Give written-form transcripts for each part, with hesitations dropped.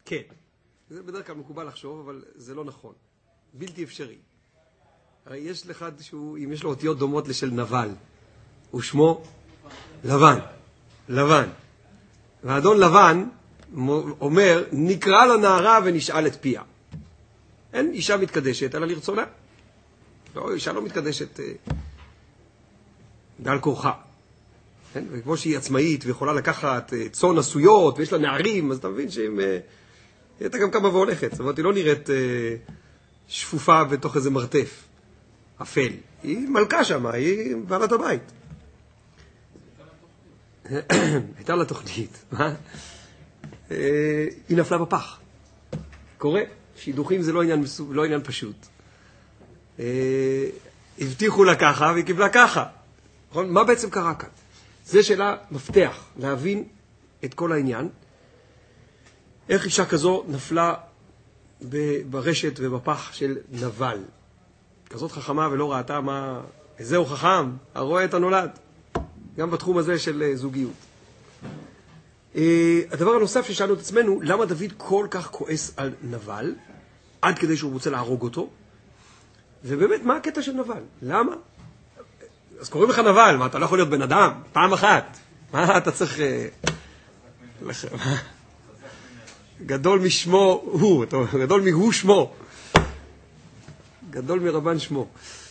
כן. זה בדרך כלל מקובל לחשוב, אבל זה לא נכון. בלתי אפשרי. הרי יש לך שהוא, אם יש לו אותיות דומות לשל נבל, ושמו לבן. לבן. והאדון לבן אומר, נקרא לנערה ונשאל את פיה. אין אישה מתקדשת, אלא לרצונה. לא, אישה לא מתקדשת בעל כורחה. כן? וכמו שהיא עצמאית ויכולה לקחת צאן עשויות, ויש לה נערים, אז אתה מבין שהיא הייתה גם כמה והולכת. זאת אומרת, היא לא נראית שפופה בתוך איזה מרתף, אפל. היא מלכה שם, היא בעלת הבית. הייתה לה תוכנית. היא נפלה בפח. קורה, שידוכים זה לא עניין פשוט. הבטיחו לה ככה והיא קיבלה ככה. מה בעצם קרה כאן? זה שאלה מפתח, להבין את כל העניין. איך אישה כזו נפלה ברשת ובפח של נבל. כזאת חכמה ולא ראתה מה... איזהו חכם, הרואה את הנולד. גם בתחום הזה של זוגיות. הדבר הנוסף ששאלנו את עצמנו, למה דוד כל כך כועס על נבל, עד כדי שהוא רוצה להרוג אותו? ובאמת, מה הקטע של נבל? למה? אז קוראים לך נבל, מה, אתה לא יכול להיות בן אדם? פעם אחת. מה אתה צריך... גדול משמו הוא, גדול מהו שמו. גדול מרבן שמו.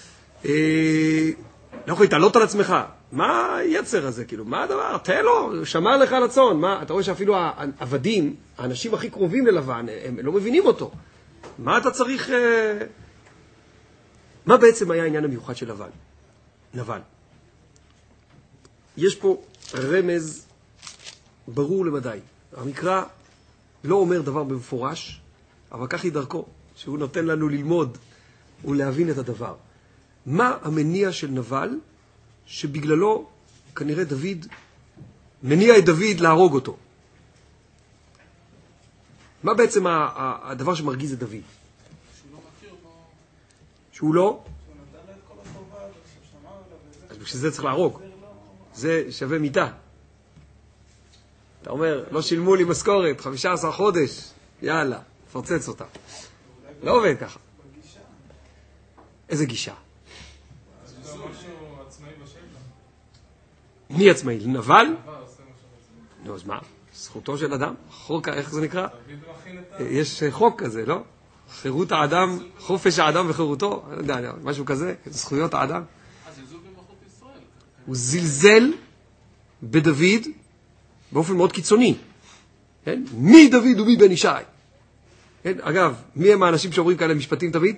לא יכול להתעלות על עצמך. מה היצר הזה? כאילו, מה הדבר? תן לו, שמר לך על הצאן. מה, אתה רואה שאפילו העבדים, האנשים הכי קרובים ללבן, הם לא מבינים אותו. מה אתה צריך... מה בעצם היה העניין המיוחד של לבן? נבל. יש פה רמז ברור למדי. המקרא לא אומר דבר במפורש, אבל כך היא דרכו, שהוא נותן לנו ללמוד ולהבין את הדבר. מה המניע של נבל שבגללו כנראה דוד מניע את דוד להרוג אותו? מה בעצם הדבר שמרגיז את דוד? שהוא לא מכיר בו. שהוא לא? שהוא נתן לו את כל הטובה, ששמר עליו. אז בשביל זה צריך להרוג. זה שווה מיטה. אתה אומר, לא שילמו לי משכורת, 15 חודש, יאללה, פרצץ אותה. לא עובד ככה. איזה גישה? זה משהו עצמאי בשבילה. מי עצמאי? נבל? נו, אז מה? זכותו של אדם? חוק, איך זה נקרא? יש חוק כזה, לא? חירות האדם, חופש האדם וחירותו, אני לא יודע, משהו כזה, זכויות האדם. זלזול במלכות ישראל. הוא זלזל בדוד באופן מאוד קיצוני. כן? מי דוד ומי בן ישי? כן? אגב, מי הם האנשים שאומרים כאלה משפטים דוד?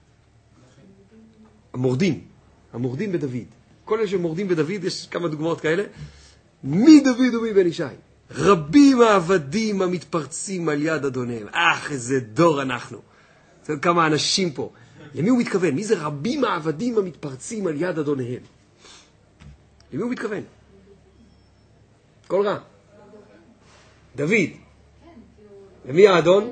המורדים. המורדים בדוד. כל אלה שמורדים בדוד, יש כמה דוגמאות כאלה. מי דוד ומי בן ישי? רבים העבדים המתפרצים על יד אדוניהם. איזה דור אנחנו. זה כמה אנשים פה. למי הוא מתכוון? מי זה רבים העבדים המתפרצים על יד אדוניהם? למי הוא מתכוון? כל רע. דוד. למי האדון?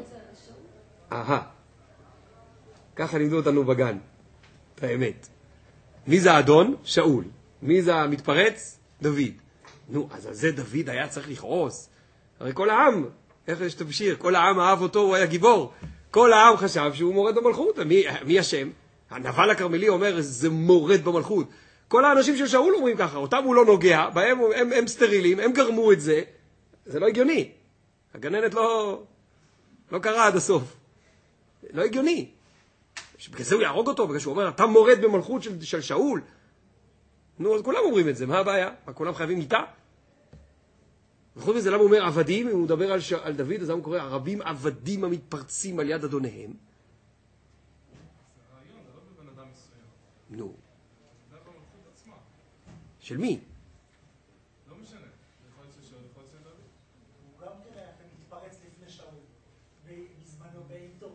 ככה לימדו אותנו בגן. את האמת. מי זה האדון? שאול. מי זה המתפרץ? דוד. נו, אז על זה דוד היה צריך לכעוס. הרי כל העם, איך יש תבשיר? כל העם אהב אותו, הוא היה גיבור. כל העם חשב שהוא מורד במלכות. מי השם? הנבל הכרמלי אומר, זה מורד במלכות. כל האנשים של שאול אומרים ככה, אותם הוא לא נוגע, בהם הם סטרילים, הם גרמו את זה. זה לא הגיוני. הגננת לא קרה עד הסוף. לא הגיוני. בגלל זה הוא יהרוג אותו, בגלל שהוא אומר, אתה מורד במלכות של שאול. נו, אז כולם אומרים את זה, מה הבעיה? כולם חייבים איתה? וחוץ מזה, למה הוא אומר עבדים? אם הוא מדבר על דוד, אז הוא קורא, הרבים עבדים המתפרצים על יד אדוניהם. זה רעיון, זה לא בבן אדם מסוים. נו. זה במלכות עצמה. של מי? לא משנה. יכול להיות ששאול, יכול להיות של דוד. הוא גם כן היה מתפרץ לפני שאול, בזמנו בעיתו.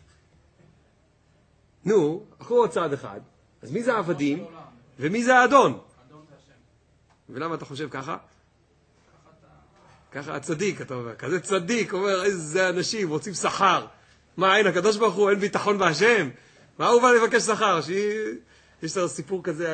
נו, אחרו עוד צעד אחד. אז מי זה העבדים? ומי זה האדון? אדון זה השם. ולמה אתה חושב ככה? ככה הצדיק, אתה אומר, כזה צדיק, אומר, איזה אנשים רוצים שכר. מה, אין, הקדוש ברוך הוא, אין ביטחון בהשם? מה הוא בא לבקש שכר? יש לו סיפור כזה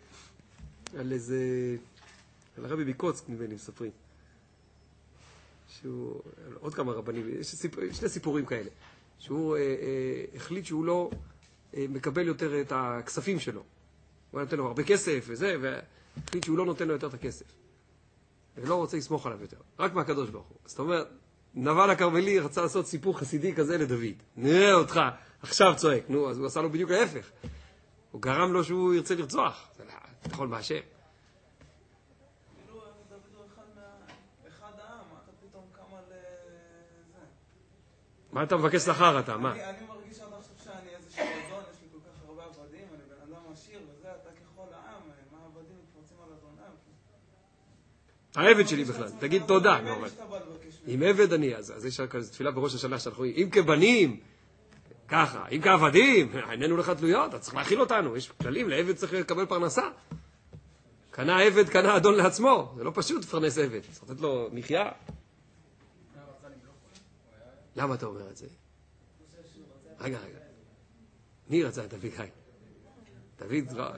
על איזה... על הרבי ביקוצק, נביא לי, מספרים. שהוא, עוד כמה רבנים, יש שני סיפורים כאלה, שהוא החליט שהוא לא מקבל יותר את הכספים שלו. הוא נותן לו הרבה כסף וזה, והחליט שהוא לא נותן לו יותר את הכסף. ולא רוצה לסמוך עליו יותר, רק מהקדוש ברוך הוא. אז אתה אומר, נבל הכרמלי רצה לעשות סיפור חסידי כזה לדוד. נראה אותך, עכשיו צועק. נו, אז הוא עשה לו בדיוק להפך. הוא גרם לו שהוא ירצה לרצוח. אתה יכול בהשם. כאילו, דוד הוא אחד העם, אתה פתאום קמה לזה. מה אתה מבקש שכר אתה? מה? אני מרגיש עד עכשיו שאני איזשהו אדון, יש לי כל כך הרבה עבדים, אני בן אדם עשיר וזה, אתה ככל העם, מה העבדים מתפרצים על אדונם? העבד שלי בכלל, תגיד תודה. אם עבד אני, אז יש כזה תפילה בראש השנה שאנחנו אם כבנים, ככה, אם כעבדים, עינינו לך תלויות, אתה צריך להכיל אותנו, יש כללים, לעבד צריך לקבל פרנסה. קנה עבד, קנה אדון לעצמו, זה לא פשוט לפרנס עבד, צריך לתת לו מחיה. למה אתה אומר את זה? רגע. מי רצה את אביגיל? דוד רע.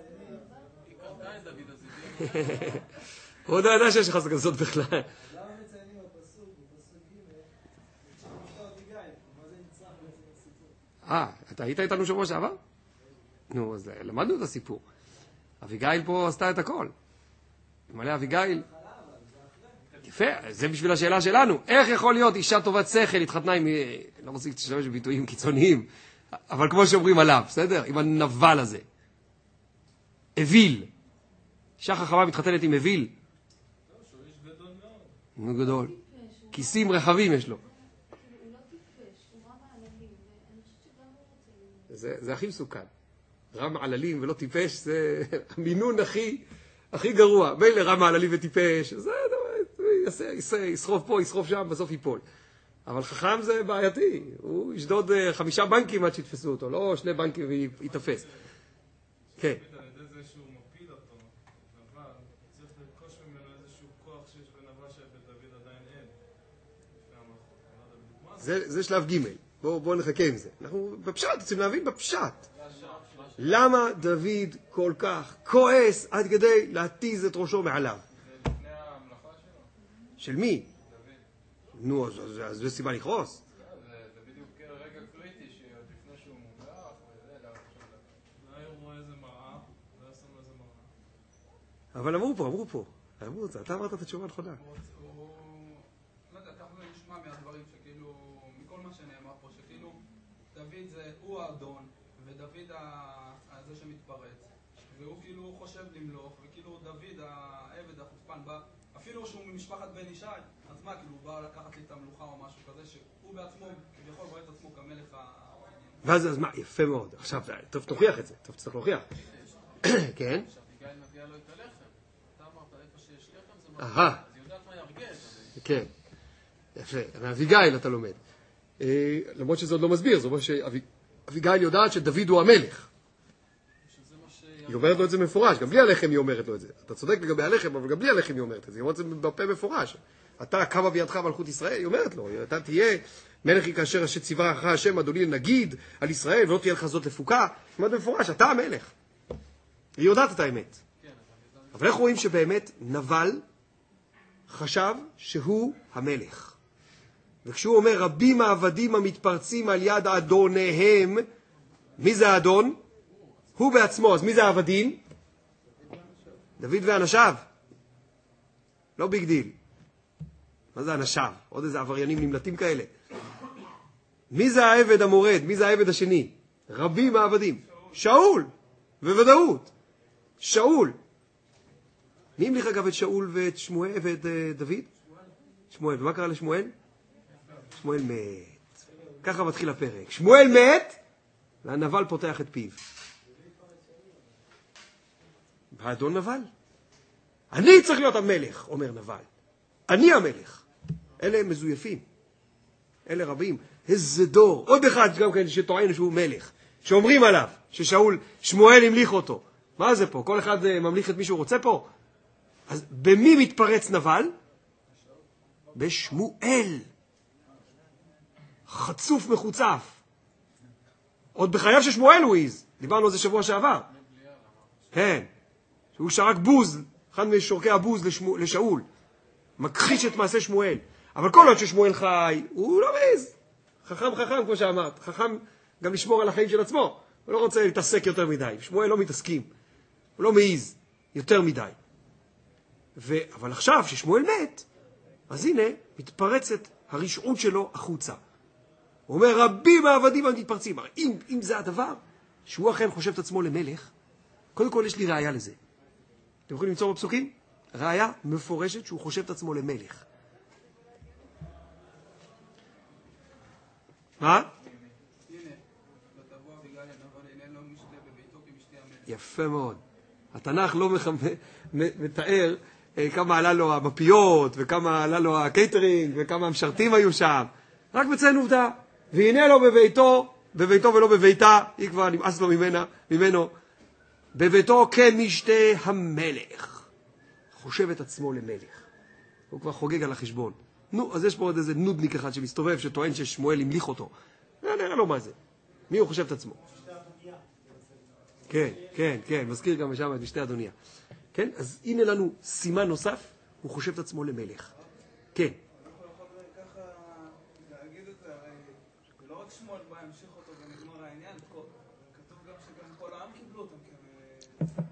הוא עוד לא ידע שיש לך כזאת בכלל. למה מציינים בפסוק ג' שאשתו אביגיל? מה זה נצרך בעצם הסיפור? אתה היית איתנו שבוע שעבר? נו, אז למדנו את הסיפור. אביגיל פה עשתה את הכל. מלא אביגיל. יפה, זה בשביל השאלה שלנו. איך יכול להיות אישה טובת שכל, התחתנה עם, לא רוצה להשתמש בביטויים קיצוניים, אבל כמו שאומרים עליו, בסדר? עם הנבל הזה. אוויל. אישה חכמה מתחתנת עם אוויל. שהוא איש גדול מאוד. הוא גדול. כיסים רחבים יש לו. הוא לא טיפש, הוא רם מעללים, ואני חושבת שגם הוא רוצה... זה הכי מסוכן. רם מעללים ולא טיפש, זה המינון הכי גרוע. מילא רם מעללים וטיפש, זה ישרוף פה, ישרוף שם, בסוף ייפול. אבל חכם זה בעייתי. הוא ישדוד 5 בנקים עד שיתפסו אותו, לא 2 בנקים ויתפס. כן. זה שלב ג'. בואו נחכה עם זה. אנחנו בפשט, רוצים להבין בפשט. למה דוד כל כך כועס עד כדי להתיז את ראשו מעליו? זה לפני המלאכה שלו. של מי? דוד. נו, אז זה סיבה לכעוס. זה בדיוק רגע קריטי שלפני שהוא מומלך וזה, אולי הוא רואה איזה מראה, אולי עושה לו איזה מראה. אבל אמרו פה. אתה אמרת את התשובה הנכונה. לא יודע, ככה זה נשמע מהדברים שכאילו, מכל מה שנאמר פה, שכאילו דוד הוא האדון, ודוד זה שמתפרץ, והוא כאילו חושב למלוך, וכאילו דוד העבד החוצפן בא, אפילו שהוא ממשפחת בן ישי, אז מה, כאילו הוא בא לקחת לי את המלוכה או משהו כזה, שהוא בעצמו, כביכול רואה את עצמו כמלך ואז מה, יפה מאוד. עכשיו, טוב, תוכיח את זה. טוב, צריך להוכיח. כן? שאביגיל מביאה לו את הלחם. אתה אמרת, איפה שיש לחם זה מה... אז היא יודעת מה ירגש. כן. יפה. מאביגיל אתה לומד. למרות שזה עוד לא מסביר, זאת אומרת שאביגיל יודעת שדוד הוא המלך. היא אומרת לו את זה מפורש, גם בלי הלחם היא אומרת לו את זה. אתה צודק לגבי הלחם, אבל גם בלי הלחם היא אומרת את זה. היא אומרת את זה בפה מפורש. אתה קמה בידך מלכות ישראל, היא אומרת לו, אתה תהיה מלך היא כאשר אשר ציווה אחר השם אדוני נגיד על ישראל, ולא תהיה לך זאת לפוקה. היא אומרת במפורש, אתה המלך. היא יודעת את האמת. אבל איך רואים שבאמת נבל חשב שהוא המלך? וכשהוא אומר רבים העבדים המתפרצים על יד אדוניהם, מי זה האדון? הוא בעצמו. אז מי זה העבדים? דוד ואנשיו. לא ביג דיל. מה זה אנשיו? עוד איזה עבריינים נמלטים כאלה. מי זה העבד המורד? מי זה העבד השני? רבים העבדים. שאול. בוודאות. שאול. מי המליך אגב את שאול ואת שמואל ואת דוד? שמואל. ומה קרה לשמואל? שמואל מת. ככה מתחיל הפרק. שמואל מת, והנבל פותח את פיו. האדון נבל. אני צריך להיות המלך, אומר נבל. אני המלך. אלה הם מזויפים. אלה רבים. איזה דור. עוד אחד גם כן שטוען שהוא מלך. שאומרים עליו ששאול, שמואל המליך אותו. מה זה פה? כל אחד ממליך את מי שהוא רוצה פה? אז במי מתפרץ נבל? בשמואל. חצוף מחוצף. עוד בחייו של שמואל הוא העיז. דיברנו על זה שבוע שעבר. כן. שהוא שרק בוז, אחד משורקי הבוז לשאול. מכחיש את מעשה שמואל. אבל כל עוד ששמואל חי, הוא לא מעז. חכם, כמו שאמרת. חכם גם לשמור על החיים של עצמו. הוא לא רוצה להתעסק יותר מדי. שמואל לא מתעסקים. הוא לא מעז יותר מדי. אבל עכשיו ששמואל מת, אז הנה מתפרצת הרשעות שלו החוצה. הוא אומר, רבים העבדים מתפרצים. אם זה הדבר שהוא אכן חושב את עצמו למלך, קודם כל יש לי ראיה לזה. אתם יכולים למצוא בפסוקים? ראיה מפורשת שהוא חושב את עצמו למלך. מה? הנה, ותבוא אביגיל אל נבל הנה לא משתה בביתו כמשתה המלך. יפה מאוד. התנ"ך לא מתאר כמה עלה לו המפיות, וכמה עלה לו הקייטרינג, וכמה המשרתים היו שם. רק מציין עובדה. והנה לו בביתו ולא בביתה, היא כבר נמאס לו ממנו. בביתו כמשתה המלך. חושב את עצמו למלך. הוא כבר חוגג על החשבון. נו, אז יש פה עוד איזה נודניק אחד שמסתובב, שטוען ששמואל המליך אותו. נראה לו מה זה. מי הוא חושב את עצמו? כן, מזכיר גם שם את משתה אדוניה. כן, אז הנה לנו סימן נוסף, הוא חושב את עצמו למלך. כן. אנחנו יכולים ככה להגיד את זה, הרי זה לא רק שמואל בא ימשיך אותו ונגמר העניין, כתוב גם שגם כל העם קיבלו אותם כמלכים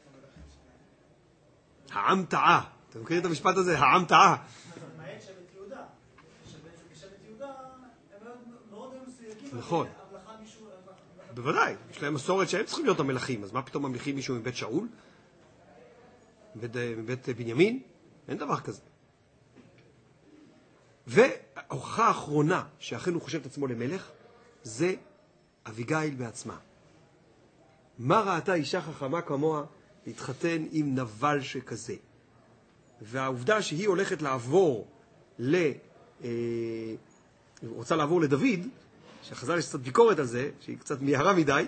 שלהם. העם טעה. אתה מכיר את המשפט הזה? העם טעה. למעט שבט יהודה, שבעצם בשבט יהודה הם מאוד מסויגים. נכון. בוודאי, יש להם מסורת שהם צריכים להיות המלכים, אז מה פתאום ממליכים מישהו מבית שאול? מבית בנימין? אין דבר כזה. וההוכחה האחרונה שאכן הוא חושב את עצמו למלך, זה אביגיל בעצמה. מה ראתה אישה חכמה כמוה להתחתן עם נבל שכזה? והעובדה שהיא הולכת לעבור רוצה לעבור לדוד, שחז"ל יש קצת ביקורת על זה, שהיא קצת מהרה מדי,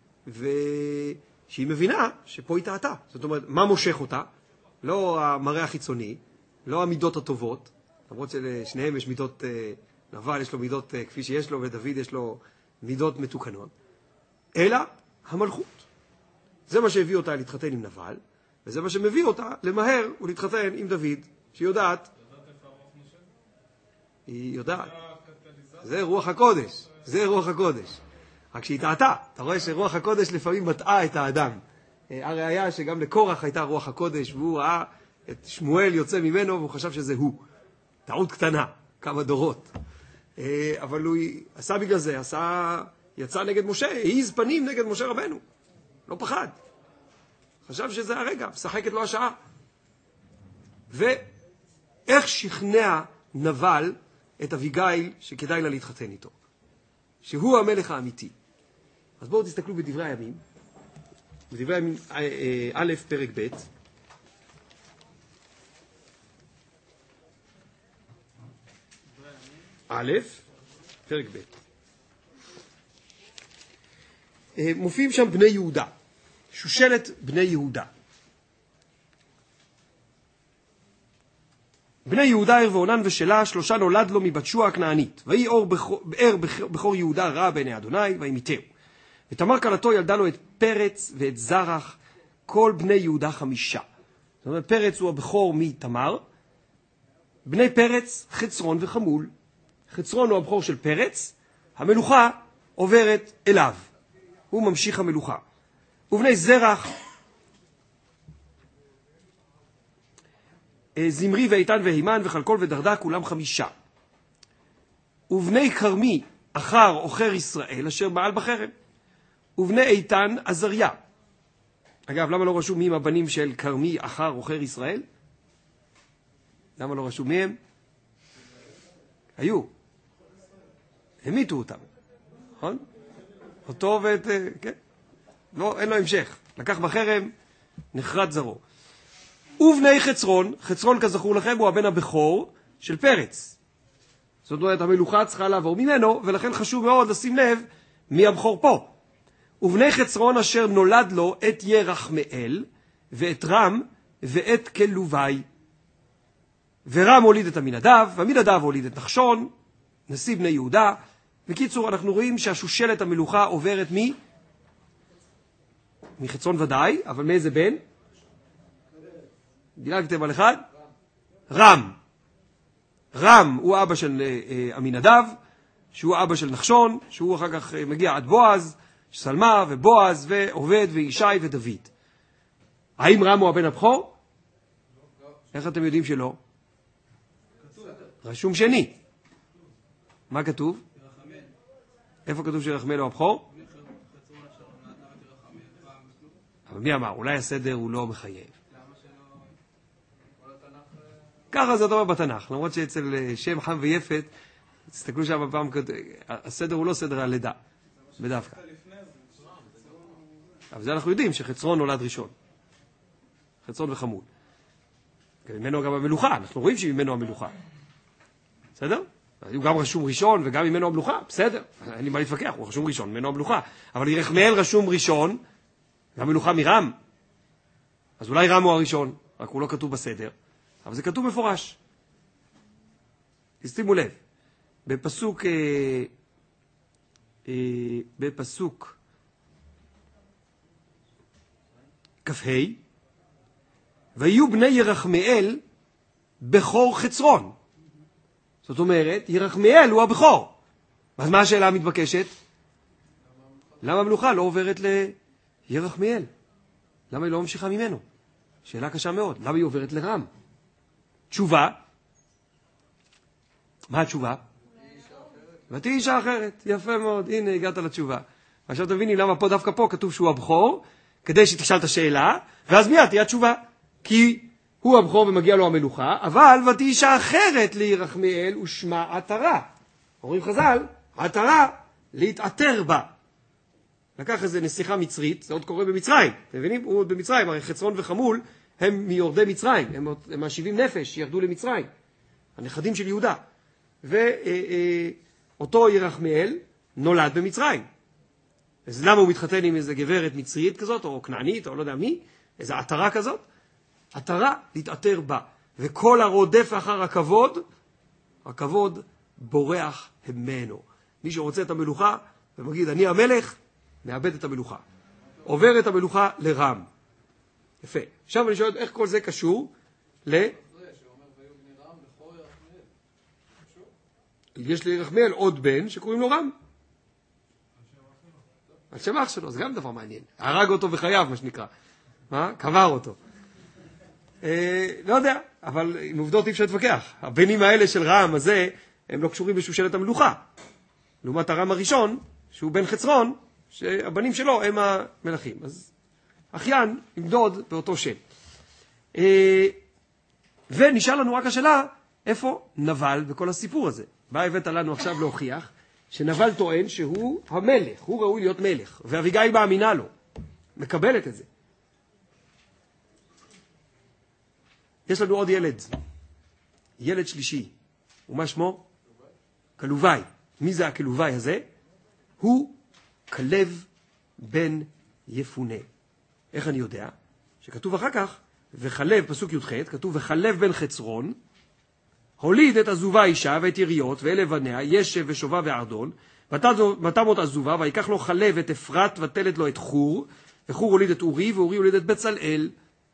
ושהיא מבינה שפה היא טעתה. זאת אומרת, מה מושך אותה? לא המראה החיצוני, לא המידות הטובות, למרות שלשניהם יש מידות, נבל יש לו מידות כפי שיש לו, ודוד יש לו מידות מתוקנות, אלא המלכות. זה מה שהביא אותה להתחתן עם נבל, וזה מה שמביא אותה למהר ולהתחתן עם דוד, שהיא יודעת. היא יודעת. זה רוח הקודש. זה רוח הקודש. רק שהיא טעתה. אתה רואה שרוח הקודש לפעמים מטעה את האדם. הראיה שגם לקורח הייתה רוח הקודש, והוא ראה את שמואל יוצא ממנו, והוא חשב שזה הוא. טעות קטנה, כמה דורות. אבל הוא עשה בגלל זה, יצא נגד משה, העיז פנים נגד משה רבנו. לא פחד. חשב שזה הרגע, משחקת לו השעה. ואיך שכנע נבל את אביגיל שכדאי לה להתחתן איתו? שהוא המלך האמיתי. אז בואו תסתכלו בדברי הימים. בדברי הימים א' פרק ב'. א' פרק ב'. מופיעים שם בני יהודה. שושלת בני יהודה. בני יהודה ער ועונן ושלה, שלושה נולד לו מבת שוע הכנענית. ויהי ער בכור יהודה רע בעיני אדוני, וימיתהו. ותמר כלתו ילדה לו את פרץ ואת זרח, כל בני יהודה 5. זאת אומרת, פרץ הוא הבכור מתמר. בני פרץ, חצרון וחמול. חצרון הוא הבכור של פרץ, המלוכה עוברת אליו. הוא ממשיך המלוכה. ובני זרח, זמרי ואיתן והימן וחלקול ודרדה, כולם 5. ובני כרמי, אחר אוכר ישראל, אשר מעל בחרם. ובני איתן, עזריה. אגב, למה לא רשום מי הם הבנים של כרמי, אחר אוכר ישראל? למה לא רשום מי הם? היו. המיתו אותם. נכון? אותו ואת... כן? לא, אין לו המשך. לקח בחרם, נחרד זרו. ובני חצרון, חצרון כזכור לכם הוא הבן הבכור של פרץ. זאת אומרת, המלוכה צריכה לעבור ממנו, ולכן חשוב מאוד לשים לב מי הבכור פה. ובני חצרון אשר נולד לו את ירחמאל, ואת רם, ואת כלובי. ורם הוליד את עמינדב, ועמינדב הוליד את נחשון, נשיא בני יהודה. בקיצור, אנחנו רואים שהשושלת המלוכה עוברת מחצרון ודאי, אבל מאיזה בן? דילגתם על אחד? רם. רם הוא אבא של עמינדב, שהוא אבא של נחשון, שהוא אחר כך מגיע עד בועז, סלמה ובועז ועובד וישי ודוד. האם רם הוא הבן הבכור? איך אתם יודעים שלא? רשום שני. מה כתוב? איפה כתוב שרחמל הוא הבכור? אבל מי אמר? אולי הסדר הוא לא מחייב. ככה זה אומר בתנ"ך, למרות שאצל שם חם ויפת, תסתכלו שם בפעם, הסדר הוא לא סדר הלידה, בדווקא. אבל זה אנחנו יודעים שחצרון נולד ראשון. חצרון וחמול. ממנו גם המלוכה, אנחנו רואים שממנו המלוכה. בסדר? הוא גם רשום ראשון וגם ממנו המלוכה, בסדר. אין לי מה להתווכח, הוא רשום ראשון, ממנו המלוכה. אבל ירחמאל רשום ראשון, והמלוכה מרם. אז אולי רם הוא הראשון, רק הוא לא כתוב בסדר. אבל זה כתוב מפורש. תשימו לב, בפסוק כ"ה, ויהיו בני ירחמאל בכור חצרון. זאת אומרת, ירחמאל הוא הבכור. אז מה השאלה המתבקשת? למה המלוכה לא עוברת לירחמאל? למה היא לא ממשיכה ממנו? שאלה קשה מאוד. למה היא עוברת לרם? תשובה. מה התשובה? ותהי אישה אחרת. יפה מאוד. הנה, הגעת לתשובה. עכשיו תביני למה פה, דווקא פה, כתוב שהוא הבכור, כדי שתשאל את השאלה, ואז מיד תהיה התשובה. כי הוא הבכור ומגיע לו המלוכה, אבל ותהי אישה אחרת לירחמאל ושמה עטרה. אומרים חז"ל, עטרה להתעטר בה. לקח איזה נסיכה מצרית, זה עוד קורה במצרים. אתם מבינים? הוא עוד במצרים, הרי חצרון וחמול הם מיורדי מצרים, הם ה-70 נפש שירדו למצרים, הנכדים של יהודה. ואותו ירחמאל נולד במצרים. אז למה הוא מתחתן עם איזה גברת מצרית כזאת, או כנענית, או לא יודע מי, איזו עטרה כזאת? עטרה להתעטר בה. וכל הרודף אחר הכבוד, הכבוד בורח ממנו. מי שרוצה את המלוכה ומגיד אני המלך, מאבד את המלוכה. עובר את המלוכה לרם. יפה. עכשיו אני שואל איך כל זה קשור יש לירחמאל עוד בן שקוראים לו רם. על שם אח שלו, זה גם דבר מעניין. הרג אותו בחייו, מה שנקרא. מה? קבר אותו. לא יודע, אבל עם עובדות אי אפשר להתווכח. הבנים האלה של רם הזה, הם לא קשורים בשושלת המלוכה. לעומת הרם הראשון, שהוא בן חצרון, שהבנים שלו הם המלכים. אז אחיין עם דוד באותו שם. ונשאל לנו רק השאלה, איפה נבל בכל הסיפור הזה? מה הבאת לנו עכשיו להוכיח? שנבל טוען שהוא המלך, הוא ראוי להיות מלך, ואביגיל מאמינה לו, מקבלת את זה. יש לנו עוד ילד, ילד שלישי, ומה שמו? כלובי. מי זה הכלובי הזה? הוא כלב בן יפונה. איך אני יודע? שכתוב אחר כך, וחלב, פסוק י"ח, כתוב וחלב בן חצרון, הוליד את עזובה אישה ואת יריות ואלה בניה, ישב ושובה וערדון, ותמות עזובה, ויקח לו חלב את אפרת ותלת לו את חור, וחור הוליד את אורי, ואורי הוליד את בצלאל.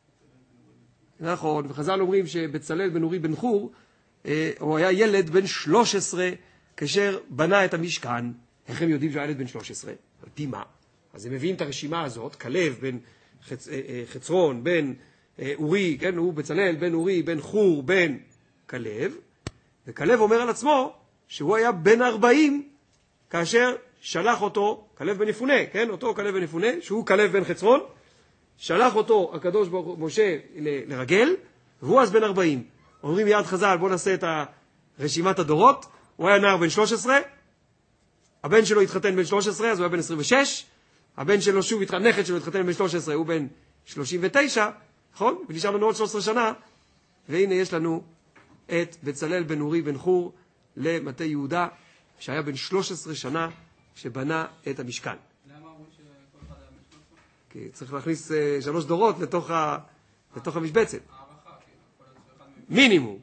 נכון, וחז"ל אומרים שבצלאל בן אורי בן חור, הוא היה ילד בן 13 כאשר בנה את המשכן. איך הם יודעים שהוא היה ילד בן 13? על פי מה? אז הם מביאים את הרשימה הזאת, כלב בן חצרון, בן אורי, כן, הוא בצלאל, בן אורי, בן חור, בן כלב, וכלב אומר על עצמו שהוא היה בן 40 כאשר שלח אותו, כלב בן יפונה, כן, אותו כלב בן יפונה, שהוא כלב בן חצרון, שלח אותו הקדוש ברוך משה לרגל, והוא אז בן 40. אומרים יד חז"ל, בוא נעשה את רשימת הדורות, הוא היה נער בן 13, הבן שלו התחתן בן 13, אז הוא היה בן 26, הבן שלו שוב נכד שלו התחתן בן 13, הוא בן 39, נכון? ונשאר לנו עוד 13 שנה, והנה יש לנו את בצלאל בן אורי בן חור למטה יהודה, שהיה בן 13 שנה שבנה את המשכן. למה אמרו שכל אחד היה בן 13? כי צריך להכניס 3 דורות לתוך המשבצת. הערכה, מינימום.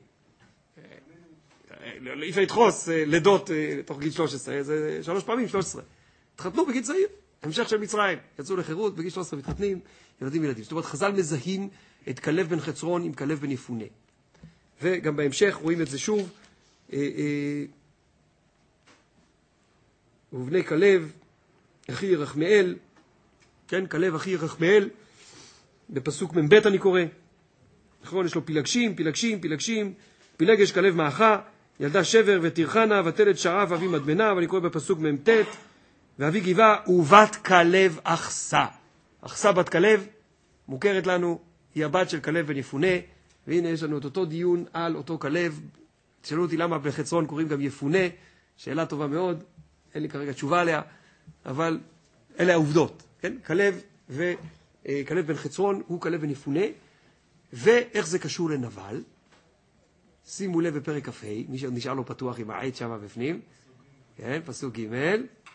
אי אפשר לדחוס לידות תוך גיל 13, זה 3 פעמים 13. התחתנו בגיל צעיר, המשך של מצרים. יצאו לחירות, בגיל 13 מתחתנים, ילדים. זאת אומרת, חז"ל מזהים את כלב בן חצרון עם כלב בן יפונה. וגם בהמשך רואים את זה שוב ובני כלב, אחי ירחמאל, כן, כלב אחי ירחמאל, בפסוק מ"ב אני קורא, נכון, יש לו פילגשים, פילגש כלב מאחה, ילדה שבר ותרחנה, ותלד שעה ואבי מדמנה, ואני קורא בפסוק מ"ט, ואבי גבעה ובת כלב אחסה. אחסה בת כלב, מוכרת לנו, היא הבת של כלב בן יפונה, והנה יש לנו את אותו דיון על אותו כלב. תשאלו אותי למה בחצרון קוראים גם יפונה, שאלה טובה מאוד, אין לי כרגע תשובה עליה, אבל אלה העובדות, כן? כלב וכלב בן חצרון הוא כלב בן יפונה, ואיך זה קשור לנבל? שימו לב בפרק כ"ה, מי שעוד נשאר לו פתוח עם העט שם בפנים, כן, פסוק ג'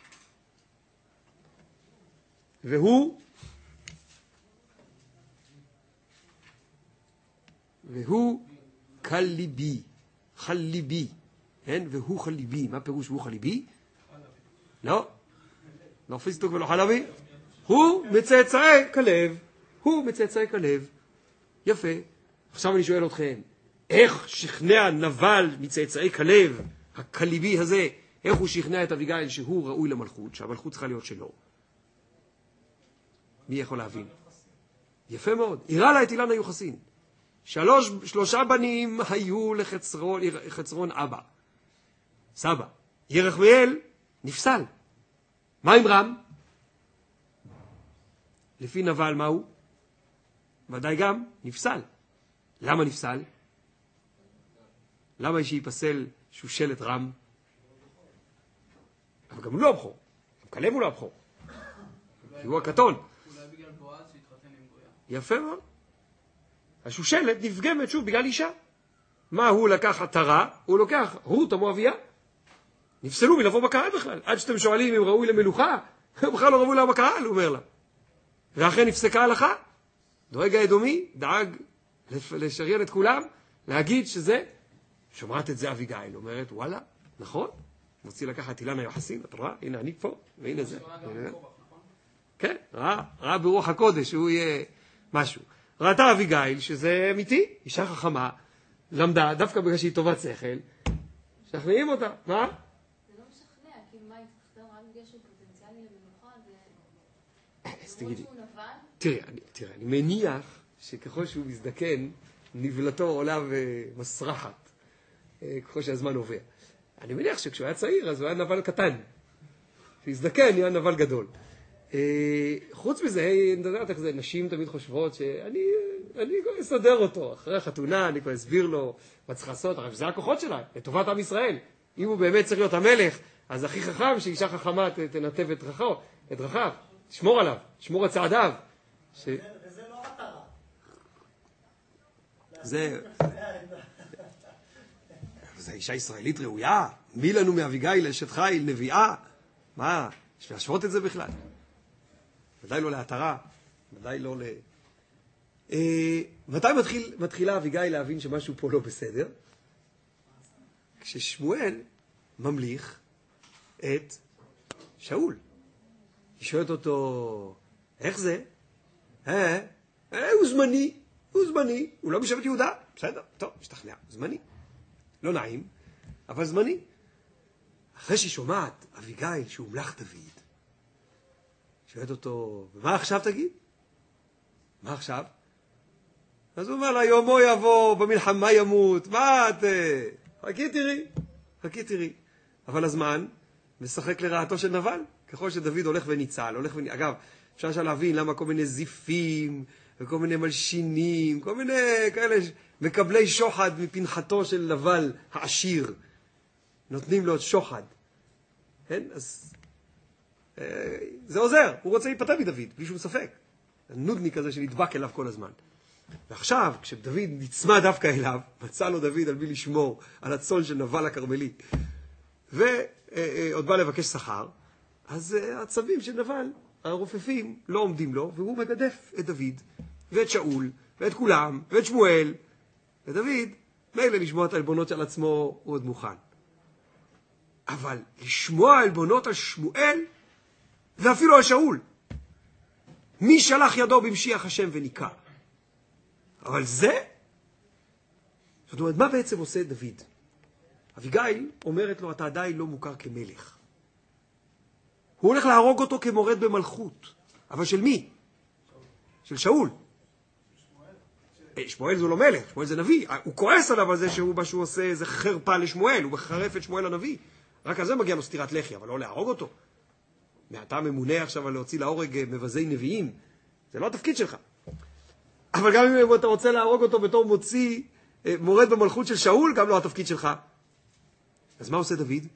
והוא חליבי, כן, והוא חליבי, מה פירוש והוא חליבי? לא פיסטוק ולא חלבי, הוא מצאצאי כלב, יפה. עכשיו אני שואל אתכם, איך שכנע נבל מצאצאי כלב, הכליבי הזה, איך הוא שכנע את אביגיל שהוא ראוי למלכות, שהמלכות צריכה להיות שלו? מי יכול להבין? יפה מאוד. הראה לה את אילן היוחסין. 3 בנים היו לחצרון אבא, סבא. ירחמאל נפסל. מה עם רם? לפי נבל מה הוא? ודאי גם נפסל. למה נפסל? למה שיפסל שושלת רם? אבל גם הוא לא הבכור. גם כלב הוא לא הבכור. כי הוא הקטון. אולי בגלל בועז שהתחתן עם גויה. יפה מאוד. השושלת נפגמת שוב בגלל אישה. מה הוא לקח עטרה? הוא לוקח רות המואביה. נפסלו מלבוא בקהל בכלל. עד שאתם שואלים אם ראוי למלוכה, הוא בכלל לא ראוי לה בקהל, הוא אומר לה. ואחרי נפסקה הלכה, דואג האדומי דאג לשריין את כולם, להגיד שזה, שומעת את זה אביגיל, אומרת, וואלה, נכון? מוציא לקחת אילן היוחסין, אתה רואה? הנה אני פה, והנה זה. כן, ראה ברוח הקודש, שהוא יהיה משהו. ראתה אביגיל שזה אמיתי, אישה חכמה, למדה, דווקא בגלל שהיא טובת שכל, שכנעים אותה, מה? זה לא משכנע, כי מה יתחתן רק בגלל שהוא פוטנציאלי למנוחה, אז תגידי. שהוא נבל? תראה, אני מניח שככל שהוא מזדקן, נבלתו עולה ומסרחת, ככל שהזמן עובר. אני מניח שכשהוא היה צעיר, אז הוא היה נבל קטן. כשהזדקן, היה נבל גדול. חוץ מזה, אני יודעת איך זה, נשים תמיד חושבות שאני כבר אסדר אותו. אחרי החתונה, אני כבר אסביר לו מה צריך לעשות, אבל זה הכוחות שלה, לטובת עם ישראל. אם הוא באמת צריך להיות המלך, אז הכי חכם שאישה חכמה תנתב את דרכיו, תשמור עליו, תשמור את צעדיו. וזה לא מטרה. זה אישה ישראלית ראויה? מי לנו מאביגיל אשת חיל נביאה? מה? יש להשוות את זה בכלל? ודאי לא להתרה, ודאי לא מתי מתחילה אביגיל להבין שמשהו פה לא בסדר? כששמואל ממליך את שאול. היא שואלת אותו, איך זה? הוא זמני, הוא לא משבט יהודה. בסדר, טוב, משתכנע, זמני. לא נעים, אבל זמני. אחרי שהיא שומעת אביגיל שהוא מלך דוד, שואלת אותו, ומה עכשיו תגיד? מה עכשיו? אז הוא אומר לה, יומו יבוא, במלחמה ימות, מה את... חכי תראי. אבל הזמן משחק לרעתו של נבל, ככל שדוד הולך וניצל, אגב, אפשר להבין למה כל מיני זיפים, וכל מיני מלשינים, כל מיני כאלה מקבלי שוחד מפנחתו של נבל העשיר, נותנים לו את שוחד. כן? אז זה עוזר, הוא רוצה להיפטר מדוד, בלי שום ספק. הנודניק הזה שנדבק אליו כל הזמן. ועכשיו, כשדוד נצמא דווקא אליו, מצא לו דוד על מי לשמור, על הצאן של נבל הכרמלי, ועוד בא לבקש שכר, אז הצבים של נבל, הרופפים, לא עומדים לו, והוא מגדף את דוד, ואת שאול, ואת כולם, ואת שמואל, ודוד, מילא לשמוע את העלבונות של עצמו, הוא עוד מוכן. אבל לשמוע העלבונות על שמואל, ואפילו על שאול, מי שלח ידו במשיח השם וניקה? אבל זה, זאת אומרת, מה בעצם עושה דוד? אביגיל אומרת לו, אתה עדיין לא מוכר כמלך. הוא הולך להרוג אותו כמורד במלכות. אבל של מי? של שאול. שמואל זה לא מלך, שמואל זה נביא. הוא כועס עליו על זה מה שהוא עושה זה חרפה לשמואל, הוא מחרף את שמואל הנביא. רק על זה מגיע לו סתירת לחי, אבל לא להרוג אותו. אתה ממונה עכשיו על להוציא להורג מבזי נביאים, זה לא התפקיד שלך. אבל גם אם אתה רוצה להרוג אותו בתור מוציא מורד במלכות של שאול, גם לא התפקיד שלך. אז מה עושה דוד?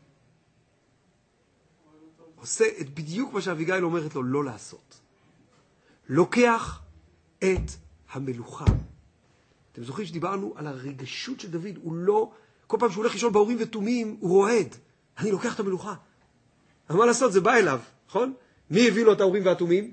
עושה את בדיוק מה שאביגיל אומרת לו לא לעשות. לוקח את המלוכה. אתם זוכרים שדיברנו על הרגשות של דוד, הוא לא, כל פעם שהוא הולך לישון באורים ותומים, הוא רועד. אני לוקח את המלוכה. אבל מה לעשות? זה בא אליו, נכון? מי הביא לו את האורים והתומים?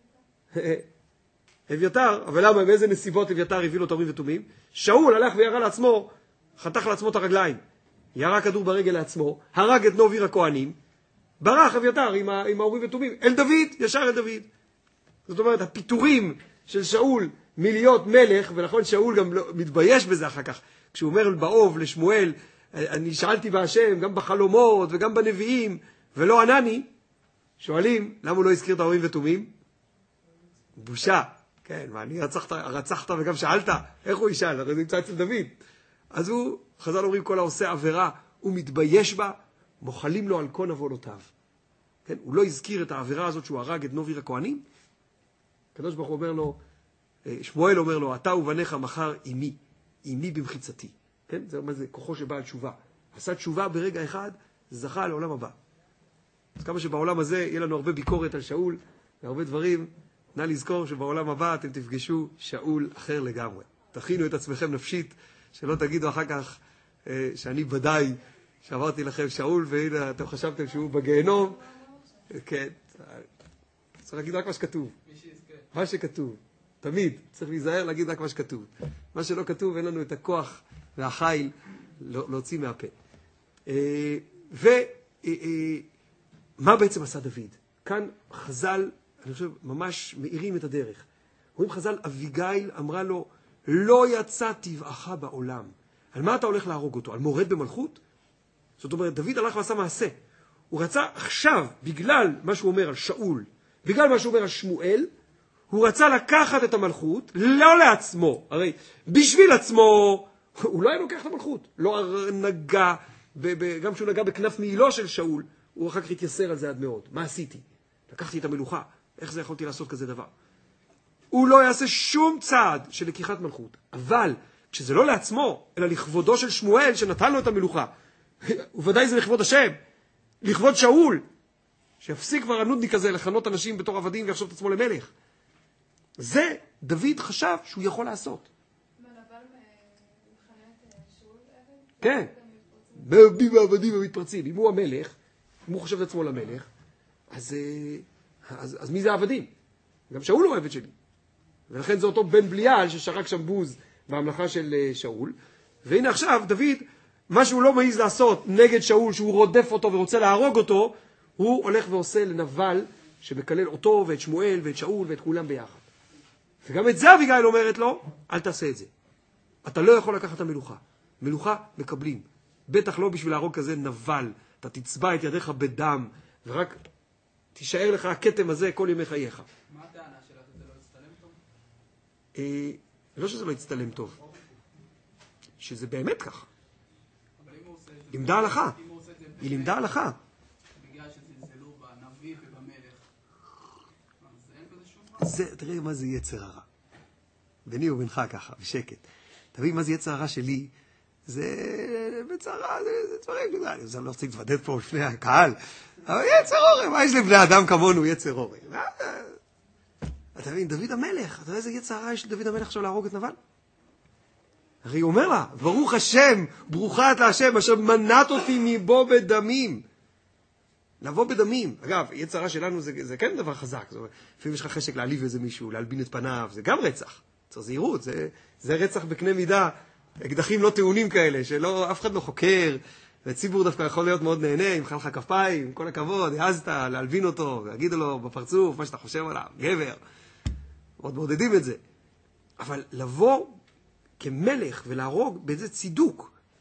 אביתר. אבל למה? באיזה נסיבות אביתר הביא לו את האורים ותומים? שאול הלך וירה לעצמו, חתך לעצמו את הרגליים. ירה כדור ברגל לעצמו, הרג את נוב עיר הכהנים, ברח אביתר עם האורים ותומים. אל דוד, ישר אל דוד. זאת אומרת, הפיתורים של שאול מלהיות מלך, ונכון שאול גם לא, מתבייש בזה אחר כך, כשהוא אומר באוב לשמואל, אני שאלתי בהשם, גם בחלומות וגם בנביאים, ולא ענני, שואלים, למה הוא לא הזכיר את האורים ותומים? בושה. כן, מה, אני רצחת וגם שאלת, איך הוא ישאל? הרי זה נמצא אצל דוד. אז הוא, חז"ל אומרים, כל העושה עבירה, הוא מתבייש בה, מוחלים לו על כל עוונותיו. כן, הוא לא הזכיר את העבירה הזאת שהוא הרג את נוב עיר הכהנים. הקדוש ברוך הוא אומר לו, שמואל אומר לו, אתה ובניך מחר עימי במחיצתי. כן, זה אומר, זה כוחו שבא על תשובה. עשה תשובה ברגע אחד, זכה לעולם הבא. אז כמה שבעולם הזה יהיה לנו הרבה ביקורת על שאול, והרבה דברים, נא לזכור שבעולם הבא אתם תפגשו שאול אחר לגמרי. תכינו את עצמכם נפשית, שלא תגידו אחר כך שאני ודאי שאמרתי לכם שאול, והנה אתם חשבתם שהוא בגיהנום. כן, צריך להגיד רק מה שכתוב. מה שכתוב. תמיד צריך להיזהר להגיד רק מה שכתוב. מה שלא כתוב, אין לנו את הכוח והחיל להוציא מהפה. ומה בעצם עשה דוד? כאן חז"ל, אני חושב, ממש מאירים את הדרך. רואים חז"ל, אביגיל אמרה לו, לא יצא טבעך בעולם. על מה אתה הולך להרוג אותו? על מורד במלכות? זאת אומרת, דוד הלך ועשה מעשה. הוא רצה עכשיו, בגלל מה שהוא אומר על שאול, בגלל מה שהוא אומר על שמואל, הוא רצה לקחת את המלכות, לא לעצמו. הרי בשביל עצמו, הוא לא היה לוקח את המלכות. לא נגע, גם כשהוא נגע בכנף מעילו של שאול, הוא אחר כך התייסר על זה עד מאוד. מה עשיתי? לקחתי את המלוכה. איך זה יכולתי לעשות כזה דבר? הוא לא יעשה שום צעד של לקיחת מלכות. אבל כשזה לא לעצמו, אלא לכבודו של שמואל שנתן לו את המלוכה, וודאי זה לכבוד השם, לכבוד שאול, שיפסיק כבר הנודניק הזה לכנות אנשים בתור עבדים ויחשוב את עצמו למלך. זה דוד חשב שהוא יכול לעשות. אבל מבחינת שאול עבד? כן. בעבדים ועבדים ומתפרצים. אם הוא המלך, אם הוא חושב את עצמו למלך, אז מי זה העבדים? גם שאול הוא עבד שלי. ולכן זה אותו בן בליעל ששרק שם בוז בהמלכה של שאול. והנה עכשיו דוד, מה שהוא לא מעיז לעשות נגד שאול, שהוא רודף אותו ורוצה להרוג אותו, הוא הולך ועושה לנבל שמקלל אותו ואת שמואל ואת שאול ואת כולם ביחד. וגם את זה אביגיל אומרת לו, אל תעשה את זה. אתה לא יכול לקחת את המלוכה. מלוכה מקבלים. בטח לא בשביל להרוג כזה נבל. אתה תצבע את ידיך בדם, ורק תישאר לך הכתם הזה כל ימי חייך. מה הטענה שלה? זה לא יצטלם טוב? לא שזה לא יצטלם טוב. שזה באמת ככה. אבל אם הוא עושה את זה... לימדה הלכה. אם הוא עושה את זה... היא לימדה הלכה. בגלל שזלזלו בנביא ובמלך. אז אין בזה שום רע. תראה מה זה יצר הרע. ביני ובינך ככה, בשקט. תבין מה זה יצר הרע שלי. זה בצרה, זה דברים, אני לא רוצה להתוודד פה לפני הקהל, אבל יצר אורם, מה יש לבני אדם כמונו יצר אורם? אתה מבין, דוד המלך, אתה יודע איזה יצר הרע יש לדוד המלך עכשיו להרוג את נבל? הרי הוא אומר לה, ברוך השם, ברוכה את להשם, אשר מנעת אותי מבוא בדמים. לבוא בדמים. אגב, יצר הרע שלנו זה כן דבר חזק. לפעמים יש לך חשק להעליב איזה מישהו, להלבין את פניו, זה גם רצח. צריך זהירות, זה רצח בקנה מידה. אקדחים לא טעונים כאלה, אף אחד לא חוקר, והציבור דווקא יכול להיות מאוד נהנה, ימחא לך כפיים, כל הכבוד, העזת להלבין אותו, להגיד לו בפרצוף מה שאתה חושב עליו, גבר. מאוד מעודדים את זה. אבל לבוא כמלך ולהרוג באיזה צידוק,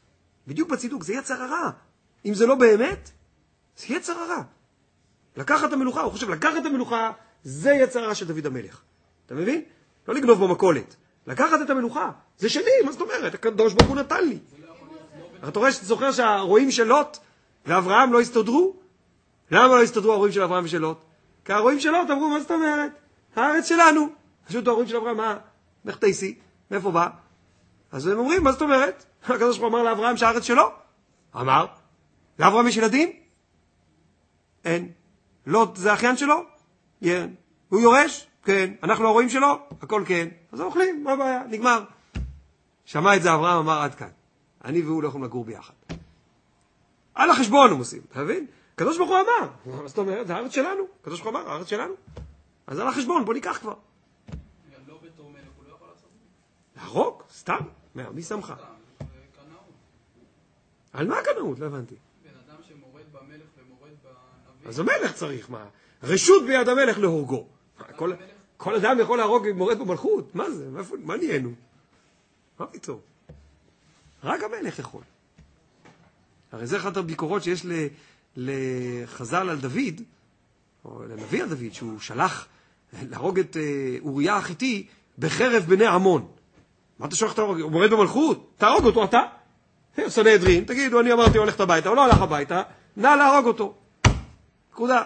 בדיוק בצידוק, זה יצר הרע. אם זה לא באמת, זה יצר הרע. לקחת את המלוכה, הוא חושב, לקחת את המלוכה, זה יצר הרע של דוד המלך. אתה מבין? לא לגנוב במכולת. לקחת את המלוכה, זה שלי, מה זאת אומרת? הקדוש ברוך הוא נתן לי. אתה זוכר שהרועים של לוט ואברהם לא הסתדרו? למה לא הסתדרו הרועים של אברהם ושל לוט? כי הרועים של לוט אמרו, מה זאת אומרת? הארץ שלנו. פשוט הרועים של אברהם, מה? איך תייסי? מאיפה בא? אז הם אומרים, מה זאת אומרת? הקדוש ברוך הוא אמר לאברהם שהארץ שלו? אמר. לאברהם יש ילדים? אין. לוט זה האחיין שלו? כן. הוא יורש? כן. אנחנו הרועים שלו? הכל כן. אז אוכלים, מה הבעיה? נגמר. שמע את זה אברהם, אמר עד כאן. אני והוא לא יכולים לגור ביחד. על החשבון הם עושים, אתה מבין? הקדוש ברוך הוא אמר. מה זאת אומרת? זה הארץ שלנו. הקדוש ברוך הוא אמר, הארץ שלנו. אז על החשבון, בוא ניקח כבר. לא בתור מלך, הוא לא יכול לעשות את זה. להרוג? סתם. מי שמך? קנאות. על מה הקנאות? לא הבנתי. בן אדם שמורד במלך ומורד בנביא. אז המלך צריך, מה? רשות ביד המלך להורגו. כל אדם יכול להרוג מורד במלכות. מה זה? מה נהיינו? מה פתאום? רק המלך יכול. הרי זה אחת הביקורות שיש לחז"ל על דוד, או לנביא על דוד, שהוא שלח להרוג את אוריה החיתי בחרב בני עמון. מה אתה שולח להרוג? הוא מורד במלכות? תהרוג אותו אתה. סנהדרין, תגידו, אני אמרתי הולכת הביתה, הוא לא הלך הביתה, נא להרוג אותו. נקודה.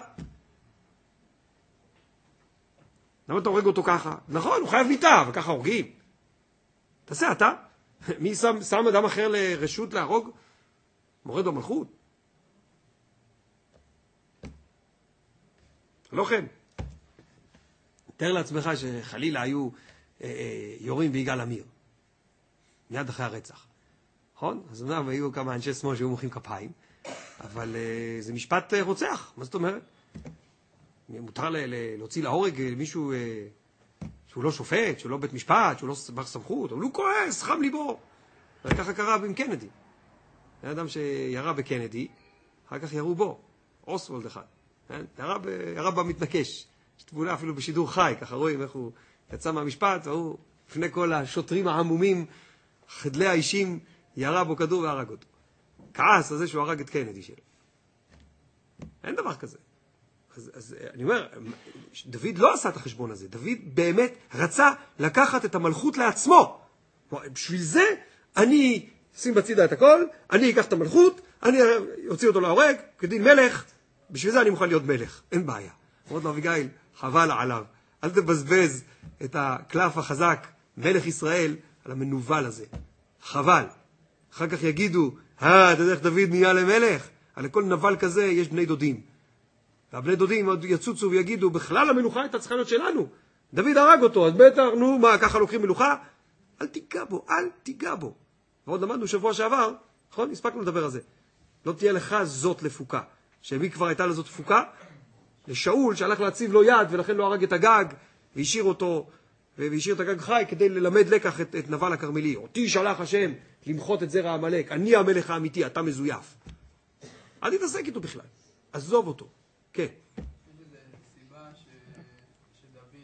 למה אתה הורג אותו ככה? נכון, הוא חייב מיתה, וככה הורגים. תעשה אתה. מי שם אדם אחר לרשות להרוג? מורד במלכות. לא כן. תאר לעצמך שחלילה היו יורים ביגאל עמיר. מיד אחרי הרצח. נכון? אז אמנם היו כמה אנשי שמאל שהיו מוחאים כפיים, אבל זה משפט רוצח. מה זאת אומרת? מותר להוציא להורג מישהו שהוא לא שופט, שהוא לא בית משפט, שהוא לא בר סמכות, אבל הוא כועס, חם ליבו. וככה קרה עם קנדי. היה אדם שירה בקנדי, אחר כך ירו בו. אוסוולד אחד. ירה במתנקש. יש תבונה אפילו בשידור חי, ככה רואים איך הוא יצא מהמשפט, והוא לפני כל השוטרים העמומים, חדלי האישים, ירה בו כדור והרג אותו. כעס על זה שהוא הרג את קנדי שלו. אין דבר כזה. אז אני אומר, דוד לא עשה את החשבון הזה. דוד באמת רצה לקחת את המלכות לעצמו. בשביל זה אני שים בצידה את הכל, אני אקח את המלכות, אני אוציא אותו להורג, כדין מלך, בשביל זה אני מוכן להיות מלך. אין בעיה. אומרת לו אביגיל, חבל עליו. אל תבזבז את הקלף החזק, מלך ישראל, על המנוול הזה. חבל. אחר כך יגידו, אתה יודע איך דוד נהיה למלך? על כל נבל כזה יש בני דודים. והבני דודים עוד יצוצו ויגידו, בכלל המלוכה הייתה צריכה להיות שלנו. דוד הרג אותו, אז בטח, נו, מה, ככה לוקחים מלוכה? אל תיגע בו, אל תיגע בו. ועוד למדנו שבוע שעבר, נכון? הספקנו לדבר על זה. לא תהיה לך זאת לפוקה. שמי כבר הייתה לזאת תפוקה? לשאול שהלך להציב לו יד ולכן לא הרג את הגג והשאיר אותו והשאיר את הגג חי כדי ללמד לקח את נבל הכרמלי. אותי שלח השם למחות את זרע המלך, אני המלך האמיתי, אתה מזויף. אל תתעסק איתו בכלל, עזוב אותו. כן. יש איזו סיבה שדוד,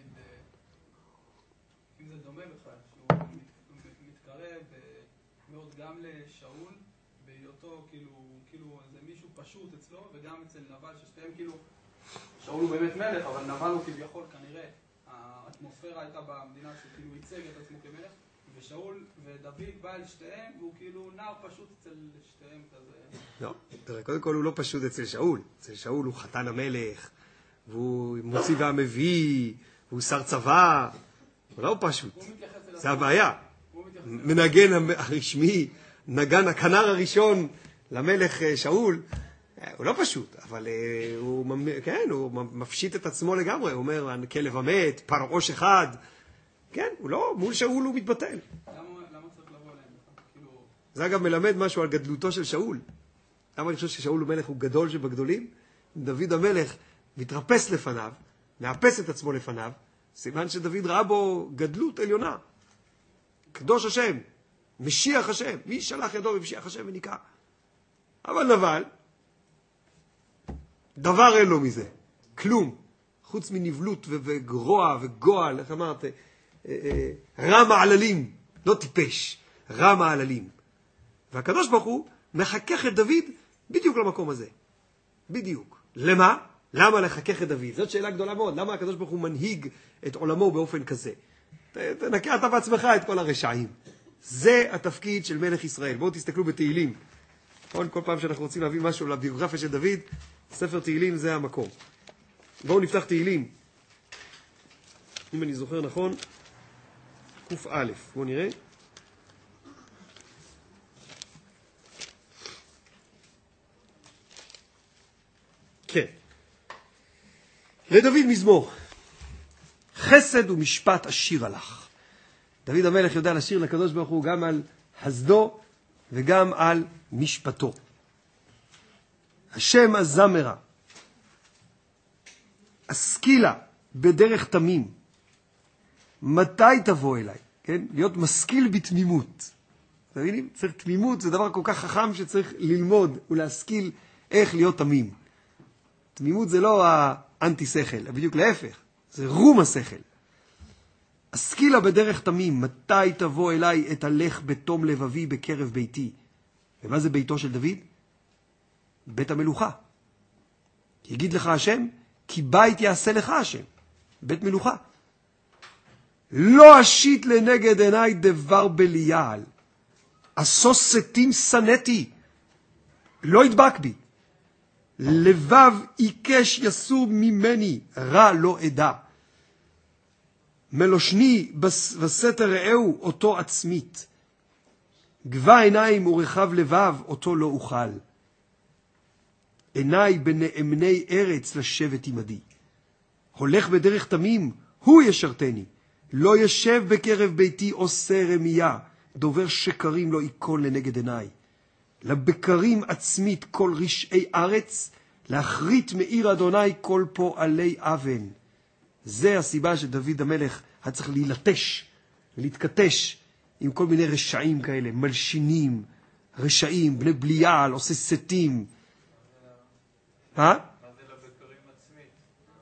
אם זה דומה בכלל, שהוא מתקרב מאוד גם לשאול, בהיותו כאילו זה מישהו פשוט אצלו, וגם אצל נבל ששתיהם כאילו, שאול הוא באמת מלך, אבל נבל הוא כביכול כנראה, האטמוספירה הייתה במדינה שכאילו ייצג את עצמו כמלך, ושאול ודוד בא אל שתיהם, והוא כאילו נער פשוט אצל שתיהם כזה. לא, תראה, קודם כל הוא לא פשוט אצל שאול. אצל שאול הוא חתן המלך, והוא מוציא והמביא, והוא שר צבא. הוא לא פשוט. זה הבעיה. מנגן הרשמי, נגן הכנר הראשון למלך שאול, הוא לא פשוט, אבל הוא מפשיט את עצמו לגמרי. הוא אומר, כלב המת, פרעוש אחד. כן, הוא לא, מול שאול הוא מתבטל. למה צריך לבוא אליהם? זה אגב מלמד משהו על גדלותו של שאול. למה אני חושב ששאול המלך הוא גדול שבגדולים? דוד המלך מתרפס לפניו, מאפס את עצמו לפניו, סימן שדוד ראה בו גדלות עליונה. קדוש השם, משיח השם, מי שלח ידו במשיח השם וניקה. אבל נבל, דבר אין לו מזה, כלום, חוץ מנבלות וגרוע וגועל, איך אמרת, רע מעללים, לא טיפש, רע מעללים. והקדוש ברוך הוא מחכך את דוד בדיוק למקום הזה. בדיוק. למה? למה לחכך את דוד? זאת שאלה גדולה מאוד. למה הקדוש ברוך הוא מנהיג את עולמו באופן כזה? תנקה אתה בעצמך את כל הרשעים. זה התפקיד של מלך ישראל. בואו תסתכלו בתהילים. כל פעם שאנחנו רוצים להביא משהו לביוגרפיה של דוד, ספר תהילים זה המקום. בואו נפתח תהילים. אם אני זוכר נכון, ק"א. בואו נראה. כן. לדוד מזמור. חסד ומשפט אשיר הלך. דוד המלך יודע לשיר לקדוש ברוך הוא גם על חסדו וגם על משפטו. השם הזמרה. השכילה בדרך תמים. מתי תבוא אליי? כן? להיות משכיל בתמימות. אתם מבינים? צריך תמימות, זה דבר כל כך חכם שצריך ללמוד ולהשכיל איך להיות תמים. תמימות זה לא האנטי שכל, בדיוק להפך. זה רום השכל. השכילה בדרך תמים, מתי תבוא אליי את הלך בתום לבבי בקרב ביתי? ומה זה ביתו של דוד? בית המלוכה. יגיד לך השם, כי בית יעשה לך השם. בית מלוכה. לא אשית לנגד עיניי דבר בליעל. אסוס סתים סנתי. לא ידבק בי. לבב עיקש יסור ממני, רע לא אדע. מלושני בסתר רעהו אותו עצמית. גבה עיניים ורחב לבב אותו לא אוכל. עיניי בנאמני ארץ לשבת עמדי. הולך בדרך תמים, הוא ישרתני. לא ישב בקרב ביתי עושה רמייה. דובר שקרים לא ייכון לנגד עיניי. לבקרים עצמית כל רשעי ארץ, להחריט מעיר אדוני כל פועלי אבן. זה הסיבה שדוד המלך היה צריך להילטש ולהתכתש עם כל מיני רשעים כאלה, מלשינים, רשעים, בני בליעל, עושה סתים. מה זה לבקרים עצמית?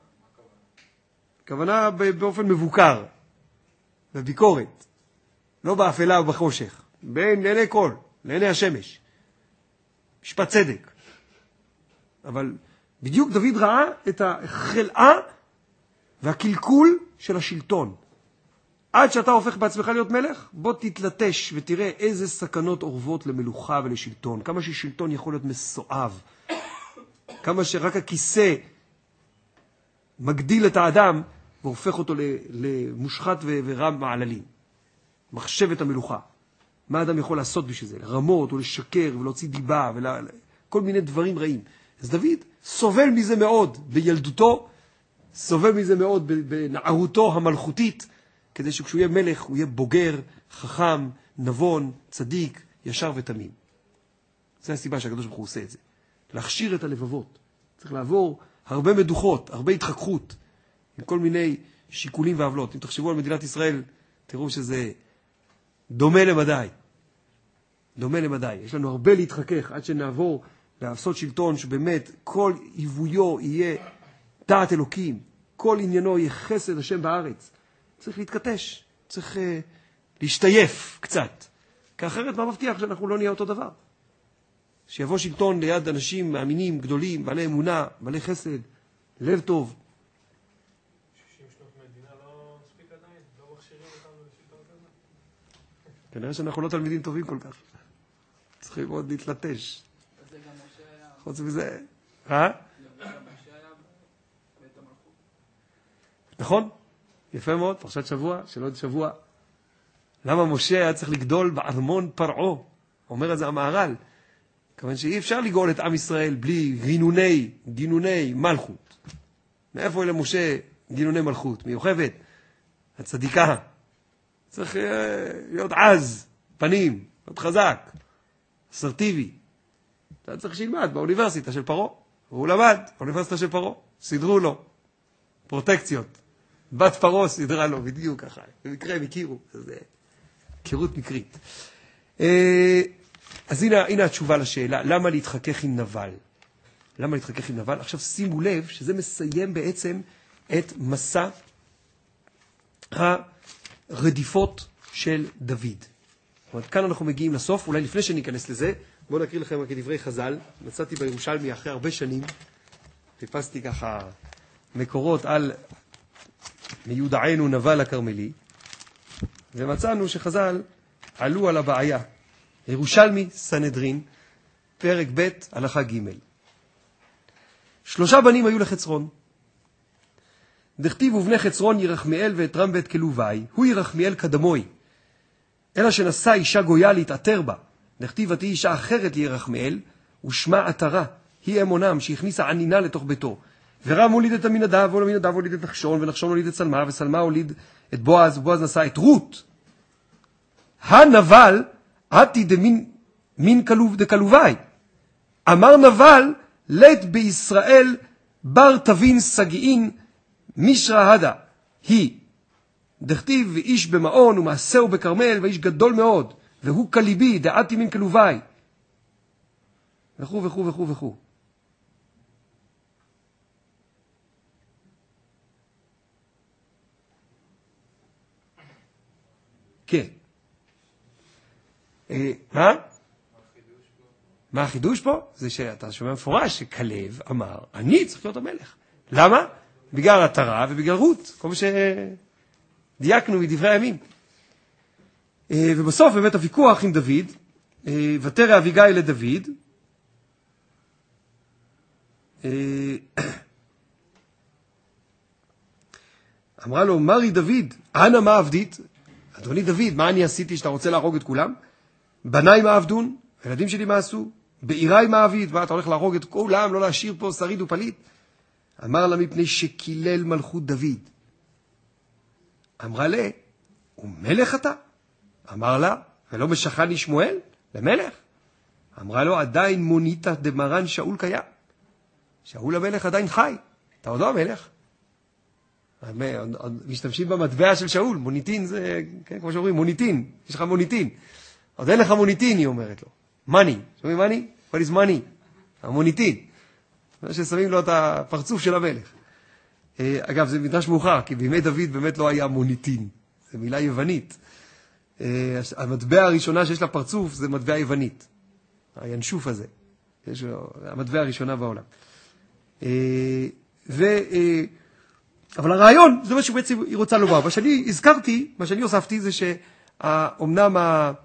הכוונה באופן מבוקר, בביקורת, לא באפלה ובחושך, בין לעיני כל, לעיני השמש. משפט צדק. אבל בדיוק דוד ראה את החלאה והקלקול של השלטון. עד שאתה הופך בעצמך להיות מלך, בוא תתלטש ותראה איזה סכנות אורבות למלוכה ולשלטון. כמה ששלטון יכול להיות מסואב. כמה שרק הכיסא מגדיל את האדם והופך אותו למושחת ורם מעללים. מחשבת המלוכה. מה האדם יכול לעשות בשביל זה? לרמות או לשקר ולהוציא דיבה וכל מיני דברים רעים. אז דוד סובל מזה מאוד בילדותו, סובל מזה מאוד בנערותו המלכותית, כדי שכשהוא יהיה מלך הוא יהיה בוגר, חכם, נבון, צדיק, ישר ותמים. זו הסיבה שהקדוש ברוך הוא עושה את זה. להכשיר את הלבבות. צריך לעבור הרבה מדוחות, הרבה התחככות, עם כל מיני שיקולים ועבלות. אם תחשבו על מדינת ישראל, תראו שזה דומה למדי. דומה למדי. יש לנו הרבה להתחכך עד שנעבור לעשות שלטון שבאמת כל עיוויו יהיה דעת אלוקים. כל עניינו יהיה חסד השם בארץ. צריך להתכתש. צריך להשתייף קצת. כי אחרת מה מבטיח שאנחנו לא נהיה אותו דבר? שיבוא שלטון ליד אנשים מאמינים, גדולים, בעלי אמונה, בעלי חסד, לב טוב. 60 שנות מדינה לא מספיק עדיין? לא מכשירים אותנו לשלטון כזה? כנראה שאנחנו לא תלמידים טובים כל כך. צריכים עוד להתלטש. זה גם משה היה... חוץ מזה, גם משה היה בית המלכות. נכון? יפה מאוד, פרשת שבוע, של עוד שבוע. למה משה היה צריך לגדול בארמון פרעה? אומר את זה המהר"ל. כיוון שאי אפשר לגאול את עם ישראל בלי גינוני מלכות. מאיפה אלה משה גינוני מלכות? מיוחדת, הצדיקה. צריך להיות עז, פנים, להיות חזק, אסרטיבי. אתה צריך שילמד באוניברסיטה של פרעה. הוא למד באוניברסיטה של פרעה. סידרו לו פרוטקציות. בת פרעה סידרה לו בדיוק ככה. במקרה הם הכירו. זה היכרות מקרית. אז הנה התשובה לשאלה, למה להתחכך עם נבל? למה להתחכך עם נבל? עכשיו שימו לב שזה מסיים בעצם את מסע הרדיפות של דוד. זאת אומרת, כאן אנחנו מגיעים לסוף, אולי לפני שניכנס לזה, בואו נקריא לכם כדברי חז"ל. מצאתי בירושלמי אחרי הרבה שנים, חיפשתי ככה מקורות על מיודענו נבל הכרמלי, ומצאנו שחז"ל עלו על הבעיה. ירושלמי סנהדרין, פרק ב' הלכה ג'. 3 בנים היו לחצרון. דכתיב ובני חצרון ירחמיאל ואתרם ואת כלובי, הוא ירחמיאל קדמוי, אלא שנשא אישה גויה להתעתר בה. דכתיב ותהי אישה אחרת לירחמיאל, ושמה עטרה, היא אמונם שהכניסה ענינה לתוך ביתו. ורם הוליד את עמינדב, ועמינדב הוליד את נחשון, ונחשון הוליד את סלמה, וסלמה הוליד את בועז, ובועז נשא את רות. הנבל עתי דמין דקלובי. אמר נבל לית בישראל בר תבין סגיעין מישרא הדה. היא דכתיב ואיש במעון ומעשהו בכרמל, ואיש גדול מאוד, והוא כליבי דעתי מן כלובי, וכו' וכו' וכו' וכו'. כן. מה החידוש פה? זה שאתה שומע מפורש שכלב אמר, אני צריך להיות המלך. למה? בגלל עטרה ובגלל רות, כמו שדייקנו מדברי הימים. ובסוף באמת הוויכוח עם דוד, ותרא אביגיל לדוד, אמרה לו, מרי דוד, אנא מה עבדית? אדוני דוד, מה אני עשיתי שאתה רוצה להרוג את כולם? בניי מה עבדון? הילדים שלי מה עשו? בעיריי מה עביד? מה, אתה הולך להרוג את כולם, לא להשאיר פה שריד ופליט? אמר לה, מפני שקילל מלכות דוד. אמרה לה, ומלך אתה? אמר לה, ולא משכני שמואל למלך? אמרה לו, עדיין מונית דמרן שאול קיים. שאול המלך עדיין חי, אתה עוד לא המלך. משתמשים במטבע של שאול, מוניטין זה, כן, כמו שאומרים, מוניטין, יש לך מוניטין. עוד אין לך מוניטין, היא אומרת לו. money, שומעים money? What is money? המוניטין. ששמים לו את הפרצוף של המלך. אגב, זה מדרש מאוחר, כי בימי דוד באמת לא היה מוניטין. זו מילה יוונית. המטבע הראשונה שיש לה פרצוף זה מטבע יוונית. הינשוף הזה. המטבע הראשונה בעולם. אבל הרעיון, זה מה שבעצם היא רוצה לומר. מה שאני הזכרתי, מה שאני הוספתי, זה שאומנם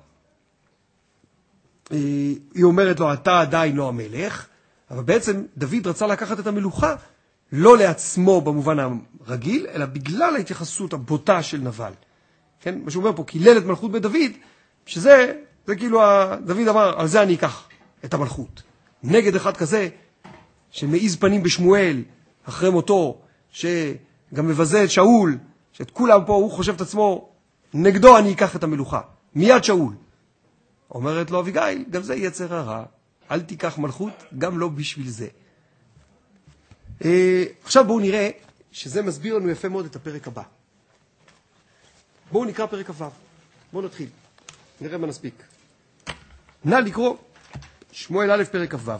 היא אומרת לו, אתה עדיין לא המלך, אבל בעצם דוד רצה לקחת את המלוכה, לא לעצמו במובן הרגיל, אלא בגלל ההתייחסות הבוטה של נבל. כן? מה שהוא אומר פה, קילל את מלכות בית דוד, שזה כאילו, דוד אמר, על זה אני אקח את המלכות. נגד אחד כזה, שמעיז פנים בשמואל, אחרי מותו, שגם מבזה את שאול, שאת כולם פה הוא חושב את עצמו, נגדו אני אקח את המלוכה. מיד שאול. אומרת לו אביגיל, גם זה יצר הרע, אל תיקח מלכות, גם לא בשביל זה. עכשיו בואו נראה שזה מסביר לנו יפה מאוד את הפרק הבא. בואו נקרא פרק כ"ו. בואו נתחיל. נראה מה נספיק. נא לקרוא שמואל א' פרק כ"ו.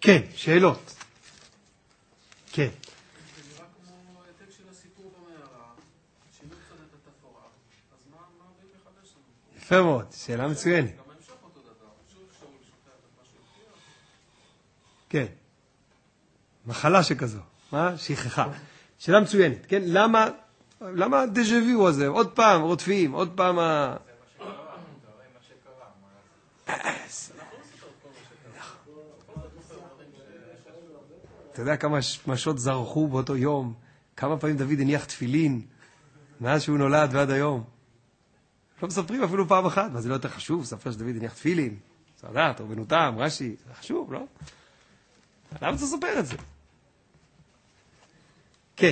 כן, שאלות. כן. זה נראה כמו העתק של הסיפור במערה, שינו קצת את התפאורה, אז מה באים לחדש לנו? יפה מאוד, שאלה מצוינת. גם ההמשך אותו דבר, שוב שאול שוכח את מה שהבטיח. כן. מחלה שכזו, מה? שכחה. שאלה מצוינת, כן? למה דז'ה וו הזה? עוד פעם רודפים, עוד פעם אתה יודע כמה שמשות זרחו באותו יום? כמה פעמים דוד הניח תפילין מאז שהוא נולד ועד היום? לא מספרים אפילו פעם אחת, אבל זה לא יותר חשוב, ספר שדוד הניח תפילין, סעדת, רבנותם, רש"י, זה חשוב, לא? למה אתה ספר את זה? כן.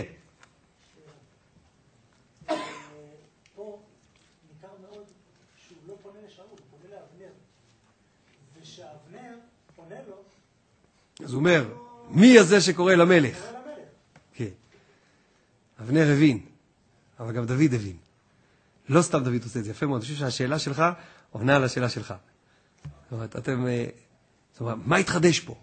פה ניכר מאוד שהוא לא פונה לשאול, הוא פונה לאבנר. ושאבנר פונה לו, אז הוא אומר, מי הזה שקורא למלך? קורא למלך. כן. אבנר הבין, אבל גם דוד הבין. לא סתם דוד עושה את זה, יפה מאוד. אני חושב שהשאלה שלך עונה על השאלה שלך. זאת אומרת, מה התחדש פה?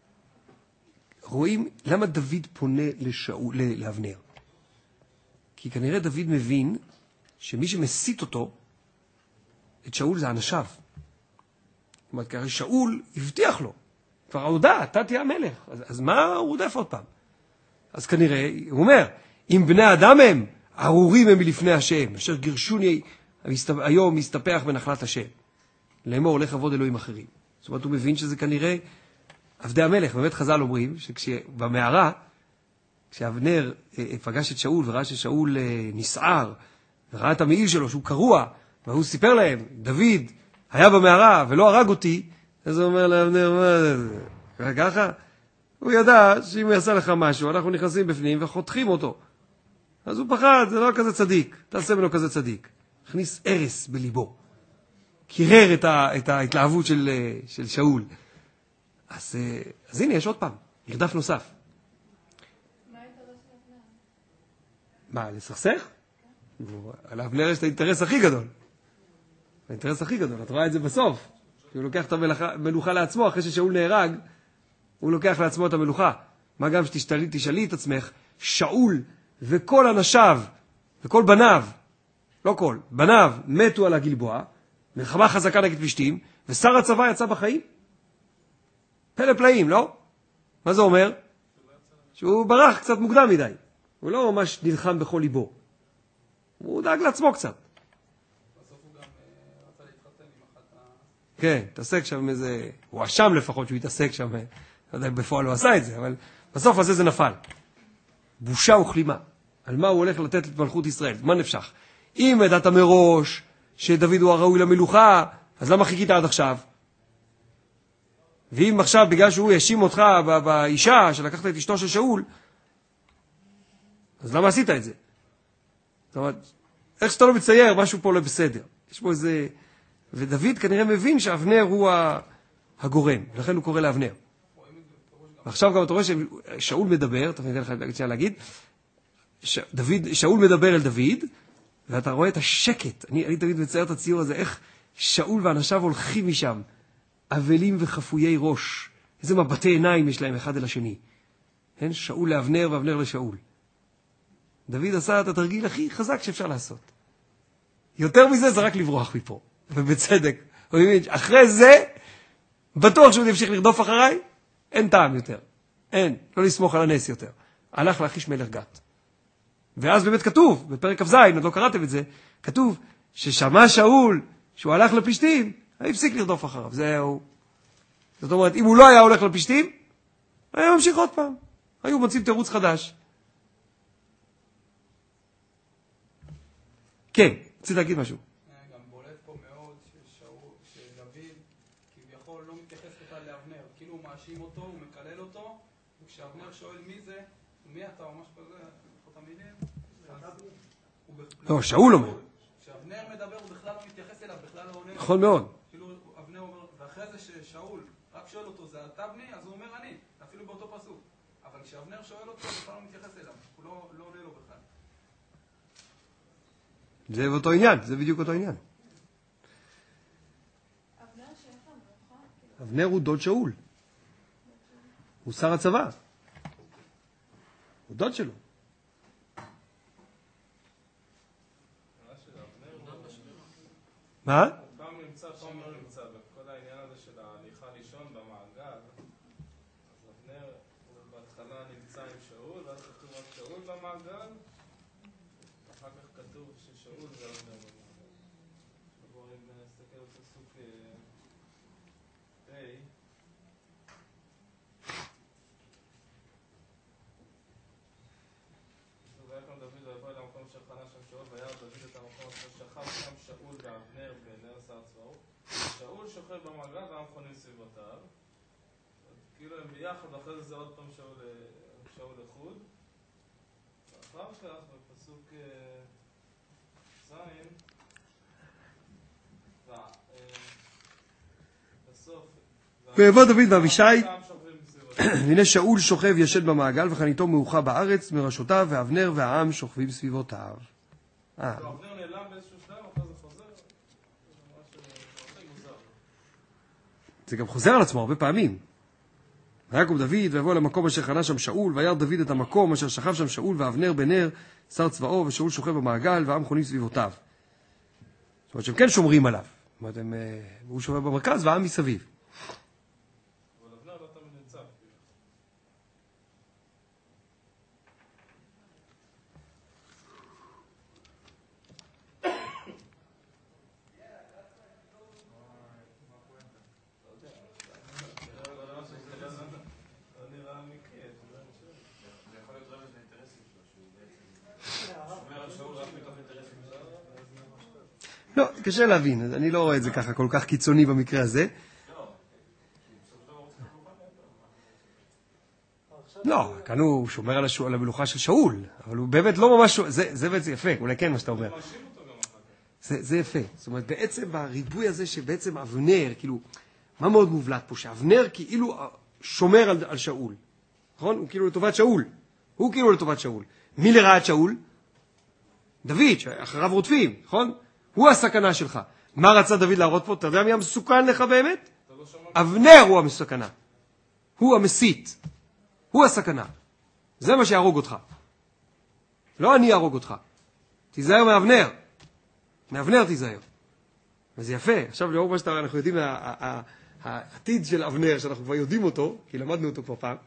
רואים למה דוד פונה לאבנר. כי כנראה דוד מבין שמי שמסית אותו, את שאול זה אנשיו. זאת אומרת, כי שאול הבטיח לו. כבר הודע, אתה תהיה המלך. אז מה הוא רודף עוד פעם? אז כנראה, הוא אומר, אם בני אדם הם, ארורים הם מלפני השם, אשר גירשוני היום מסתפח בנחלת השם. לאמור, הולך עבוד אלוהים אחרים. זאת אומרת, הוא מבין שזה כנראה עבדי המלך. באמת חז"ל אומרים שבמערה, כשאבנר פגש את שאול וראה ששאול נסער, וראה את המעיל שלו שהוא קרוע, והוא סיפר להם, דוד היה במערה ולא הרג אותי, אז הוא אומר לאבנר, מה זה? ככה? הוא ידע שאם הוא יעשה לך משהו, אנחנו נכנסים בפנים וחותכים אותו. אז הוא פחד, זה לא כזה צדיק, תעשה ממנו כזה צדיק. הכניס ארס בליבו. קירר את ההתלהבות של שאול. אז הנה, יש עוד פעם, מרדף נוסף. מה האינטרס של אבנר? מה, לסכסך? על אבנר יש את האינטרס הכי גדול. האינטרס הכי גדול, את רואה את זה בסוף. הוא לוקח את המלוכה לעצמו, אחרי ששאול נהרג, הוא לוקח לעצמו את המלוכה. מה גם שתשאלי את עצמך, שאול וכל אנשיו, וכל בניו, לא כל, בניו מתו על הגלבוע, מלחמה חזקה נגד פלישתים, ושר הצבא יצא בחיים. פלא פלאים, לא? מה זה אומר? שהוא ברח קצת מוקדם מדי. הוא לא ממש נלחם בכל ליבו. הוא דאג לעצמו קצת. בסוף הוא גם רצה להתחתן עם אחת כן, התעסק שם איזה... הוא אשם לפחות שהוא התעסק שם. לא יודע, בפועל הוא עשה את זה, אבל בסוף הזה זה נפל. בושה וכלימה. על מה הוא הולך לתת את מלכות ישראל? מה נפשך? אם ידעת מראש שדוד הוא הראוי למלוכה, אז למה חיכית עד עכשיו? ואם עכשיו, בגלל שהוא ישים אותך באישה שלקחת את אשתו של שאול, אז למה עשית את זה? זאת אומרת, איך שאתה לא מצייר, משהו פה לא בסדר. יש פה איזה... ודוד כנראה מבין שאבנר הוא הגורם, ולכן הוא קורא לאבנר. ועכשיו גם אתה רואה ששאול מדבר, אתה מבין לך להגיד, שאול מדבר אל דוד, ואתה רואה את השקט. אני תמיד מצייר את הציור הזה, איך שאול ואנשיו הולכים משם, אבלים וחפויי ראש. איזה מבטי עיניים יש להם אחד אל השני. כן? שאול לאבנר ואבנר לשאול. דוד עשה את התרגיל הכי חזק שאפשר לעשות. יותר מזה זה רק לברוח מפה. ובצדק. אחרי זה, בטוח שהוא ימשיך לרדוף אחריי, אין טעם יותר. אין. לא לסמוך על הנס יותר. הלך לאחיש מלך גת. ואז באמת כתוב, בפרק כ"ז, עוד לא קראתם את זה, כתוב ששמע שאול שהוא הלך לפלישתים, הפסיק לרדוף אחריו. זהו. זאת אומרת, אם הוא לא היה הולך לפלישתים, היה ממשיך עוד פעם. היו מוצאים תירוץ חדש. כן, רציתי להגיד משהו. גם בולט פה מאוד שדוד כביכול לא מתייחס בכלל לאבנר. כאילו הוא מאשים אותו, הוא מקלל אותו, וכשאבנר שואל מי זה, מי אתה ממש כזה, לפחות המילים, לא, שאול אומר. כשאבנר מדבר הוא בכלל לא מתייחס אליו, בכלל לא עונה. נכון מאוד. כאילו אבנר אומר, ואחרי זה ששאול רק שואל אותו, זה אתה בני? אז הוא אומר אני, אפילו באותו פסוק. אבל כשאבנר שואל אותו, הוא בכלל לא מתייחס אליו, הוא לא עונה לו בכלל. זה אותו עניין, זה בדיוק אותו עניין. אבנר שייך למלוכה? אבנר הוא דוד שאול. הוא שר הצבא. הוא דוד שלו. מה? פעם נמצא, פעם לא נמצא, וכל העניין הזה של ההליכה לישון במעגל, אז אבנר הוא בהתחלה נמצא עם שאול, ואז כתוב רק שאול במעגל, אחר כך כתוב ששאול זה אבנר במעגל. בואו נסתכל על פסוק ה'. ויקם דוד ויבוא אל המקום אשר חנה שם שאול, וירא דוד את המקום אשר שכב שם שאול ואבנר בנר שר צבאות. שאול שוכב במעגל והעם חונים סביבותיו. כאילו הם ביחד, ואחרי זה עוד פעם שאול לחוד. ואחר כך בפסוק ז' בסוף ויבוא דוד ואבישי, והנה שאול שוכב ישן במעגל וחניתו מאוחה בארץ מראשותיו, ואבנר והעם שוכבים סביבותיו. אבנר נעלם באיזשהו שלב, אחרי זה חוזר. זה ממש מוזר. זה גם חוזר על עצמו הרבה פעמים. ויקום דוד ויבוא למקום אשר חנה שם שאול, וירא דוד את המקום אשר שכב שם שאול ואבנר בנר שר צבאו, ושאול שוכב במעגל והעם חונים סביבותיו. זאת אומרת שהם כן שומרים עליו. זאת אומרת, הוא שוכב במרכז והעם מסביב. אבל אבנר לא תמיד נמצא. לא, קשה להבין, אני לא רואה את זה ככה כל כך קיצוני במקרה הזה. לא, כאן הוא שומר על המלוכה של שאול, אבל הוא באמת לא ממש, זה בעצם יפה, אולי כן מה שאתה אומר. זה יפה, זאת אומרת בעצם בריבוי הזה שבעצם אבנר, כאילו, מה מאוד מובלט פה? שאבנר כאילו שומר על שאול, נכון? הוא כאילו לטובת שאול, הוא כאילו לטובת שאול. מי לרעת שאול? דוד, שאחריו רודפים, נכון? הוא הסכנה שלך. מה רצה דוד להראות פה? אתה יודע מי המסוכן לך באמת? אבנר הוא המסוכנה. הוא המסית. הוא הסכנה. זה מה שיהרוג אותך. לא אני אהרוג אותך. תיזהר מאבנר. מאבנר תיזהר. וזה יפה. עכשיו לאור מה שאנחנו יודעים, העתיד של אבנר, שאנחנו כבר יודעים אותו, כי למדנו אותו כבר פעם,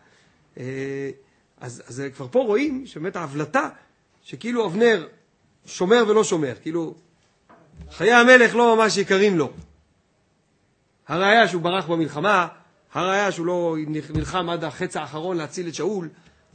אז כבר פה רואים שבאמת ההבלטה, שכאילו אבנר שומר ולא שומר, כאילו חיי המלך לא ממש יקרים לו. הראיה שהוא ברח במלחמה, הראיה שהוא לא נלחם עד החץ האחרון להציל את שאול,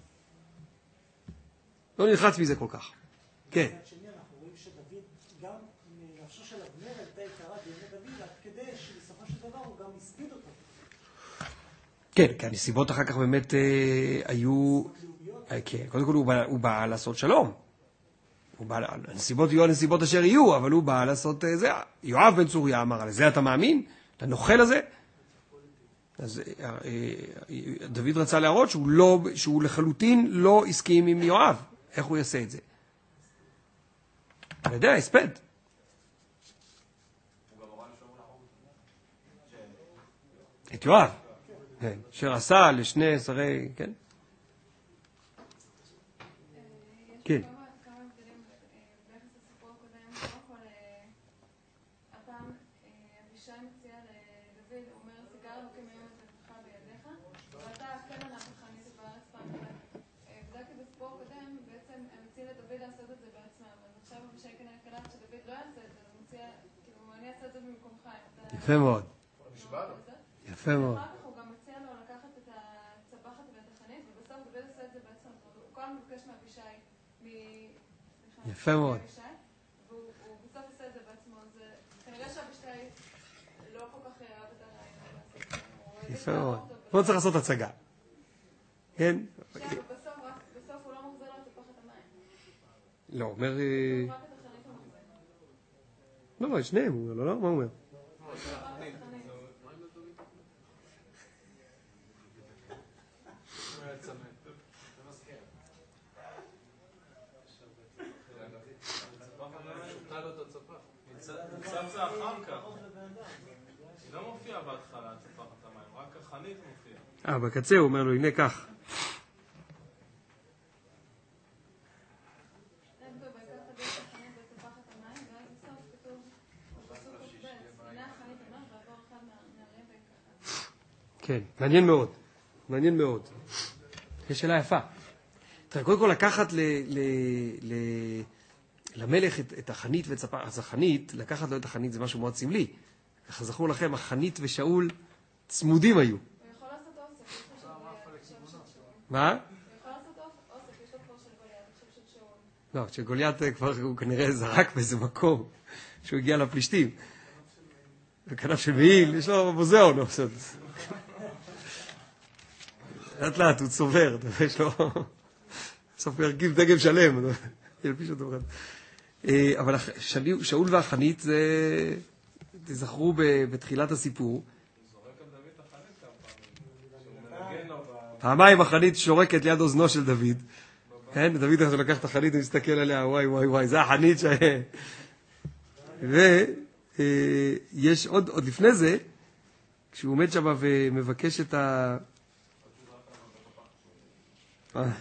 לא נלחץ מזה כל כך. כן. שני אנחנו רואים שדוד, גם נפשו של אבנר הייתה יקרה בעיני דוד, עד כדי שבסופו של דבר הוא גם הספיד אותו. כן, כי הנסיבות אחר כך באמת היו... כן, קודם כל הוא בא לעשות שלום. הנסיבות יהיו הנסיבות אשר יהיו, אבל הוא בא לעשות זה. יואב בן צוריה אמר, לזה אתה מאמין? אתה נוכל לזה? אז דוד רצה להראות שהוא לחלוטין לא הסכים עם יואב. איך הוא יעשה את זה? אני יודע, הספד. את יואב. כן, שעשה לשני שרי, כן? כן. יפה מאוד. יפה מאוד. אחר כך הוא גם מציע לו לקחת את הצבחת ואת החנית, ובסוף דוד עושה את זה בעצם. הוא כל מבקש מאבישי, יפה מאוד. והוא בסוף עושה את זה בעצמו. כנראה שאבישי לא כל כך אהב את הרעיון. יפה מאוד. לא צריך לעשות הצגה. כן? בסוף הוא לא מחזיר לו את צבחת המים. לא, אומר... רק את החנית הוא מחזיר. לא, שניהם, הוא אומר, לא? מה הוא אומר? צצה אחר כך. היא לא מופיעה בהתחלה, צפחת המים, רק החנית מופיעה. בקצה הוא אומר לו, הנה כך. כן, מעניין מאוד. מעניין מאוד. יש שאלה יפה. תראה, קודם כל לקחת למלך את החנית ואת ספר, אז החנית, לקחת לו את החנית זה משהו מאוד סמלי. ככה זכור לכם, החנית ושאול צמודים היו. הוא יכול לעשות אוסף, יש לו של שאול. מה? הוא יכול לעשות אוסף, יש לו כבר של גוליית, עכשיו של שאול. לא, שגוליית כבר הוא כנראה זרק באיזה מקום, שהוא הגיע לפלישתים. וכנף של מעיל, יש לו מוזיאון. לאט לאט, הוא צובר, יש לו... בסוף הוא ירכיב דגם שלם, ילפיש אותו. אבל שאול והחנית, זה... תזכרו בתחילת הסיפור. הוא זורק על דוד את החנית כמה פעמים. שהוא מנגן לו פעמיים החנית שורקת ליד אוזנו של דוד. כן, דוד עכשיו לקח את החנית ומסתכל עליה, וואי וואי וואי, זה החנית ש... ויש עוד לפני זה, כשהוא עומד שם ומבקש את ה... אתה יודע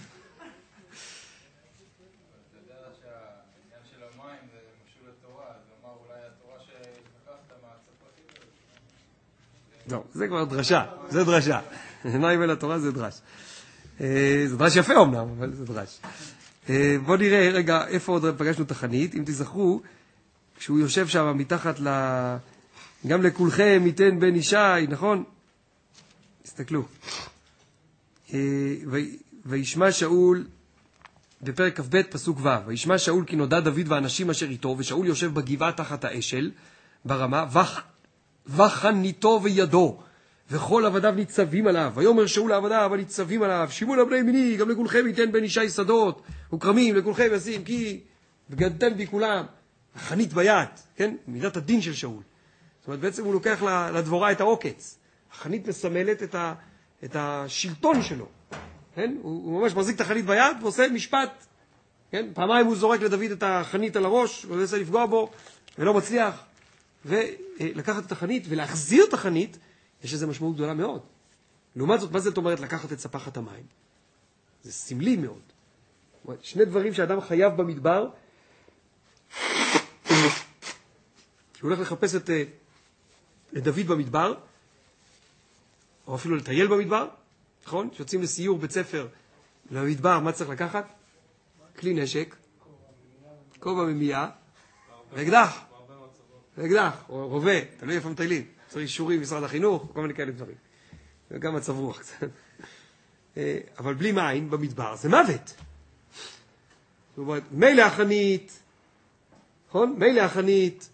שהעניין של המים זה משול לתורה, אז הוא אמר אולי התורה שלקחת מהצפרתית. לא, זה כבר דרשה, זה דרשה. מים אל התורה זה דרש. זה דרש יפה אומנם, אבל זה דרש. בואו נראה רגע איפה עוד פגשנו את החנית. אם תזכרו, כשהוא יושב שם מתחת גם לכולכם ייתן בן ישי, נכון? תסתכלו. וישמע שאול, בפרק כ"ב פסוק ו', וישמע שאול כי נודע דוד ואנשים אשר איתו, ושאול יושב בגבעה תחת האשל, ברמה, וחניתו וידו, וכל עבדיו ניצבים עליו. ויאמר שאול לעבדיו הניצבים עליו, שמעו לבני בני, גם לכולכם ייתן בן ישי שדות וכרמים, לכולכם ישים, כי בגדתם בי כולם. החנית ביד, כן? מידת הדין של שאול. זאת אומרת, בעצם הוא לוקח לדבורה את העוקץ. החנית מסמלת את השלטון שלו. כן? הוא ממש מחזיק את החנית ביד ועושה משפט. כן? פעמיים הוא זורק לדוד את החנית על הראש, הוא מנסה לפגוע בו, ולא מצליח. ולקחת את החנית ולהחזיר את החנית, יש לזה משמעות גדולה מאוד. לעומת זאת, מה זאת אומרת לקחת את ספחת המים? זה סמלי מאוד. שני דברים שאדם חייב במדבר, שהוא הולך לחפש את דוד במדבר, או אפילו לטייל במדבר, נכון? שיוצאים לסיור בית ספר למדבר, מה צריך לקחת? כלי נשק, כובע ממייה, ואקדח, או רובה, תלוי איפה מטיילים. צריך אישורים במשרד החינוך, כל מיני כאלה דברים. וגם מצב רוח קצת. אבל בלי מים במדבר זה מוות. זאת אומרת, מילא החנית, נכון? מילא החנית.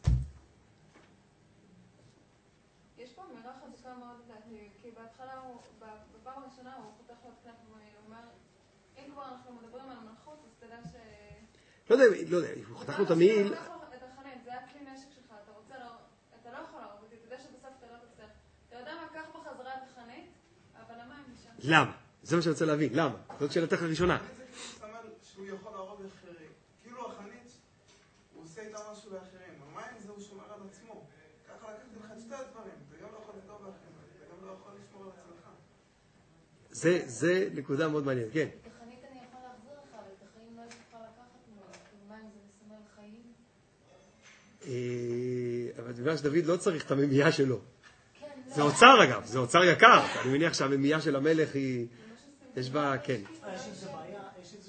יש פה אמירה חזקה מאוד לדעתי, כי בהתחלה, בפעם הראשונה הוא פותח לו את כנף ואומר, אם כבר אנחנו מדברים על מלכות, אז תדע ש... לא יודע, הוא חתך לו את המעיל. את החנית, זה הכלי נשק שלך, אתה לא יכול להרוג אותי, תדע שבסוף אתה לא תצליח. אתה יודע מה, קח בחזרה את החנית, אבל המים נשאר. למה? זה מה שאני רוצה להבין, למה? זאת שאלתך הראשונה. זה כאילו מסמל שהוא יכול להרוג אחרים. כאילו החנית, הוא עושה איתה משהו לאחרים. המים זה הוא שומר על עצמו. ככה לקחתי לך את שתי הדברים. אתה גם לא יכול לפתור באחרים, אתה גם לא יכול לשמור על עצמך. זה נקודה מאוד מעניינת, כן. את החנית אני יכול להחזיר לך, אבל את החיים לא יכולה לקחת ממנו. כאילו מים זה מסמל חיים. אבל אתה יודע שדוד לא צריך את הממייה שלו. כן, זה אוצר אגב, זה אוצר יקר. אני מניח שהממייה של המלך היא... יש בה, כן. יש איזה בעיה,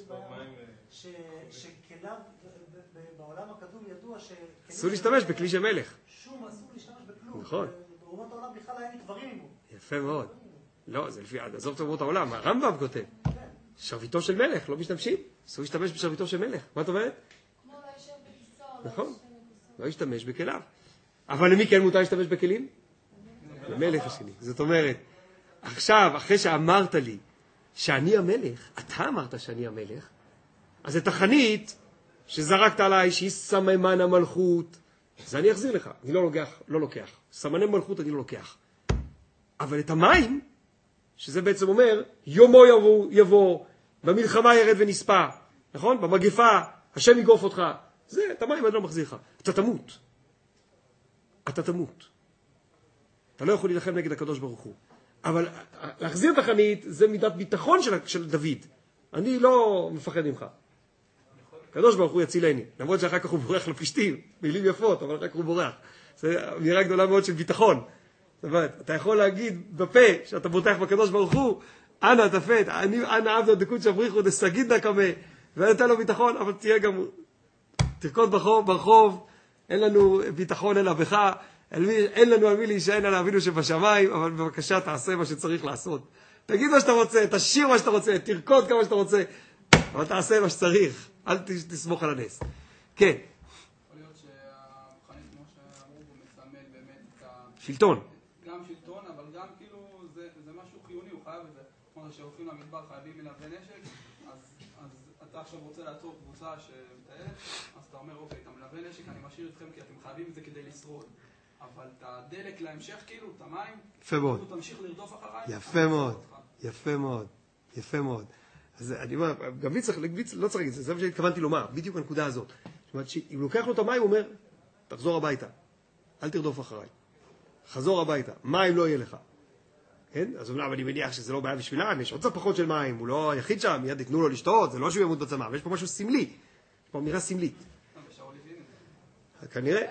שכליו, בעולם הקדום ידוע אסור להשתמש בכלי של מלך. שום אסור להשתמש בכלום. נכון. באומות העולם בכלל היה דברים עמו. יפה מאוד. לא, זה לפי, עזוב את אומות העולם, הרמב"ם כותב. שרביטו של מלך, לא משתמשים. אסור להשתמש בשרביטו של מלך. מה את אומרת? כמו לא יושב בכיסו, נכון. לא ישתמש בכליו. אבל למי כן מותר להשתמש בכלים? למלך השני. זאת אומרת, עכשיו, אחרי שאמרת לי שאני המלך, אתה אמרת שאני המלך, אז את החנית שזרקת עליי, שהיא סממן המלכות, זה אני אחזיר לך. אני לא לוקח. סמני מלכות אני לא לוקח. אבל את המים, שזה בעצם אומר, יומו יבוא, במלחמה ירד ונספה, נכון? במגפה, השם יגוף אותך. זה, את המים אני לא מחזיר לך. אתה תמות. אתה תמות. אתה לא יכול להילחם נגד הקדוש ברוך הוא. אבל להחזיר את החנית זה מידת ביטחון של דוד. אני לא מפחד ממך. הקדוש ברוך הוא יצילני. למרות שאחר כך הוא בורח לפשתים, מילים יפות, אבל אחר כך הוא בורח. זו אמירה גדולה מאוד של ביטחון. זאת אומרת, אתה יכול להגיד בפה שאתה בוטח בקדוש ברוך הוא, אנא תפת, אנא עבדו דקות שבריחו דסגידנא קמא, ונתן לו ביטחון, אבל תהיה גם, תרקוד ברחוב, אין לנו ביטחון אלא בך, אין לנו על מי להישען על אבינו שבשמיים, אבל בבקשה תעשה מה שצריך לעשות. תגיד מה שאתה רוצה, תשיר מה שאתה רוצה, תרקוד כמה שאתה רוצה, אבל תעשה מה שצריך, אל תסמוך על הנס. כן. יכול להיות שהחנית, כמו שאמרו בו, מסמל באמת את שלטון. גם שלטון, אבל גם כאילו זה משהו חיוני, הוא חייב את זה. כמו שהולכים למדבר חייבים מלווה נשק, אז אתה עכשיו רוצה לעצור קבוצה שמתארת, אז אתה אומר, אוקיי, אתה מלווה נשק, אני משאיר אתכם כי אתם חייבים את זה כדי לשרוד. אבל את הדלק להמשך, כאילו, את המים, יפה מאוד. אתה תמשיך לרדוף אחריי. יפה מאוד, יפה מאוד, יפה מאוד. אז אני אומר, גם ויץ לא צריך להגיד את זה, זה מה שהתכוונתי לומר, בדיוק הנקודה הזאת. זאת אומרת, אם הוא לוקח לו את המים, הוא אומר, תחזור הביתה, אל תרדוף אחריי. חזור הביתה, מים לא יהיה לך. כן? אז אומנם אני מניח שזה לא בעיה בשבילם, יש עוד צפחות של מים, הוא לא היחיד שם, מיד יתנו לו לשתות, זה לא שהוא ימות בצמא, אבל יש פה משהו סמלי, יש פה אמירה סמלית. כנראה.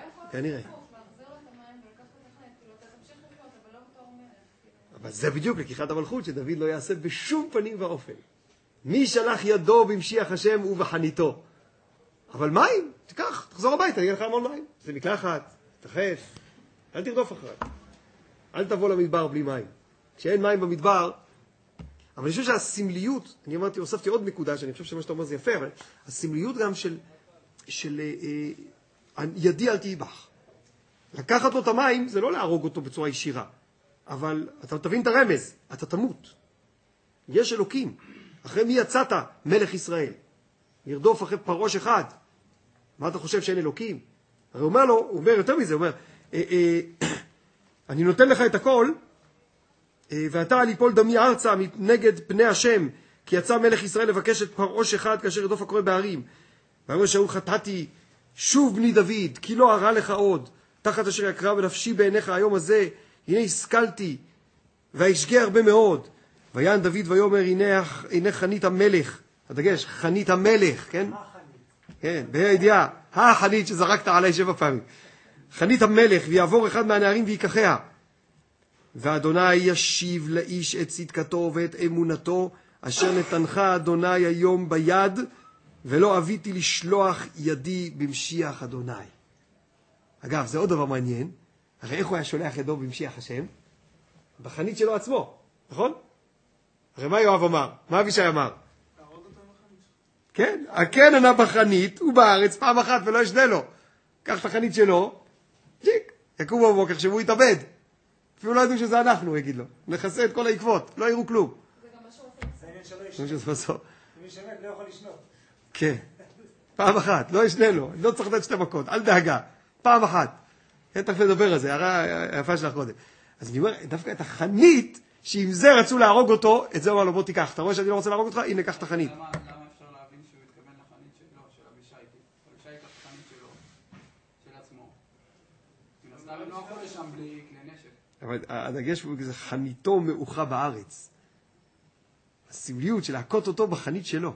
אבל זה בדיוק לקיחת המלכות שדוד לא יעשה בשום פנים ואופן. מי שלח ידו במשיח השם ובחניתו. אבל מים, תיקח, תחזור הביתה, יהיה לך המון מים. זה מקלחת, תחף, אל תרדוף אחריי. אל תבוא למדבר בלי מים. כשאין מים במדבר, אבל אני חושב שהסמליות, אני אמרתי, הוספתי עוד נקודה, שאני חושב שמה שאתה אומר זה יפה, אבל הסמליות גם של ידי אל תיבח. לקחת לו את המים, זה לא להרוג אותו בצורה ישירה. אבל אתה תבין את הרמז, אתה תמות. יש אלוקים. אחרי מי יצאת? מלך ישראל. ירדוף אחרי פרוש אחד. מה אתה חושב שאין אלוקים? הרי הוא אומר לו, הוא אומר יותר מזה, הוא אומר, אני נותן לך את הכל, ואתה על יפול דמי ארצה נגד פני השם, כי יצא מלך ישראל לבקש את פרוש אחד כאשר ירדוף הקורא בהרים. ואומר שאול חטאתי, שוב בני דוד, כי לא הרע לך עוד, תחת אשר יקרא בנפשי בעיניך היום הזה, הנה השכלתי, והשגה הרבה מאוד. ויען דוד ויאמר, הנה חנית המלך, הדגש, חנית המלך, כן? כן, בידיעה, החנית שזרקת עליי 7 פעמים. חנית המלך, ויעבור אחד מהנערים ויקחיה. ואדוני ישיב לאיש את צדקתו ואת אמונתו, אשר נתנך אדוני היום ביד, ולא אביתי לשלוח ידי במשיח אדוני. אגב, זה עוד דבר מעניין. הרי איך הוא היה שולח ידו במשיח השם? בחנית שלו עצמו, נכון? הרי מה יואב אמר? מה אבישי אמר? כן, הכן ענה בחנית, הוא בארץ פעם אחת ולא ישנה לו. קח את החנית שלו, צ'יק, יקום בבוקר שהוא יתאבד. אפילו לא ידעו שזה אנחנו, הוא יגיד לו. נכסה את כל העקבות, לא יראו כלום. זה גם משהו עושה. זה עניין שלא ישנה. מי שמת לא יכול לשנות. כן, פעם אחת, לא ישנה לו, לא צריך לתת 2 מכות, אל דאגה, פעם אחת. תכף נדבר על זה, הערה יפה שלך קודם. אז אני אומר, דווקא את החנית, שעם זה רצו להרוג אותו, את זה אומר לו, בוא תיקח. אתה רואה שאני לא רוצה להרוג אותך? הנה, קח את החנית. למה אפשר להבין שהוא התכוון לחנית שלו, של אבישי? אבישי ייקח את החנית שלו, של עצמו. אם אז למה לא יכול לשם בלי כלי נשק? אבל הדגש הוא כזה, חניתו מאוחה בארץ. הסמליות של להכות אותו בחנית שלו.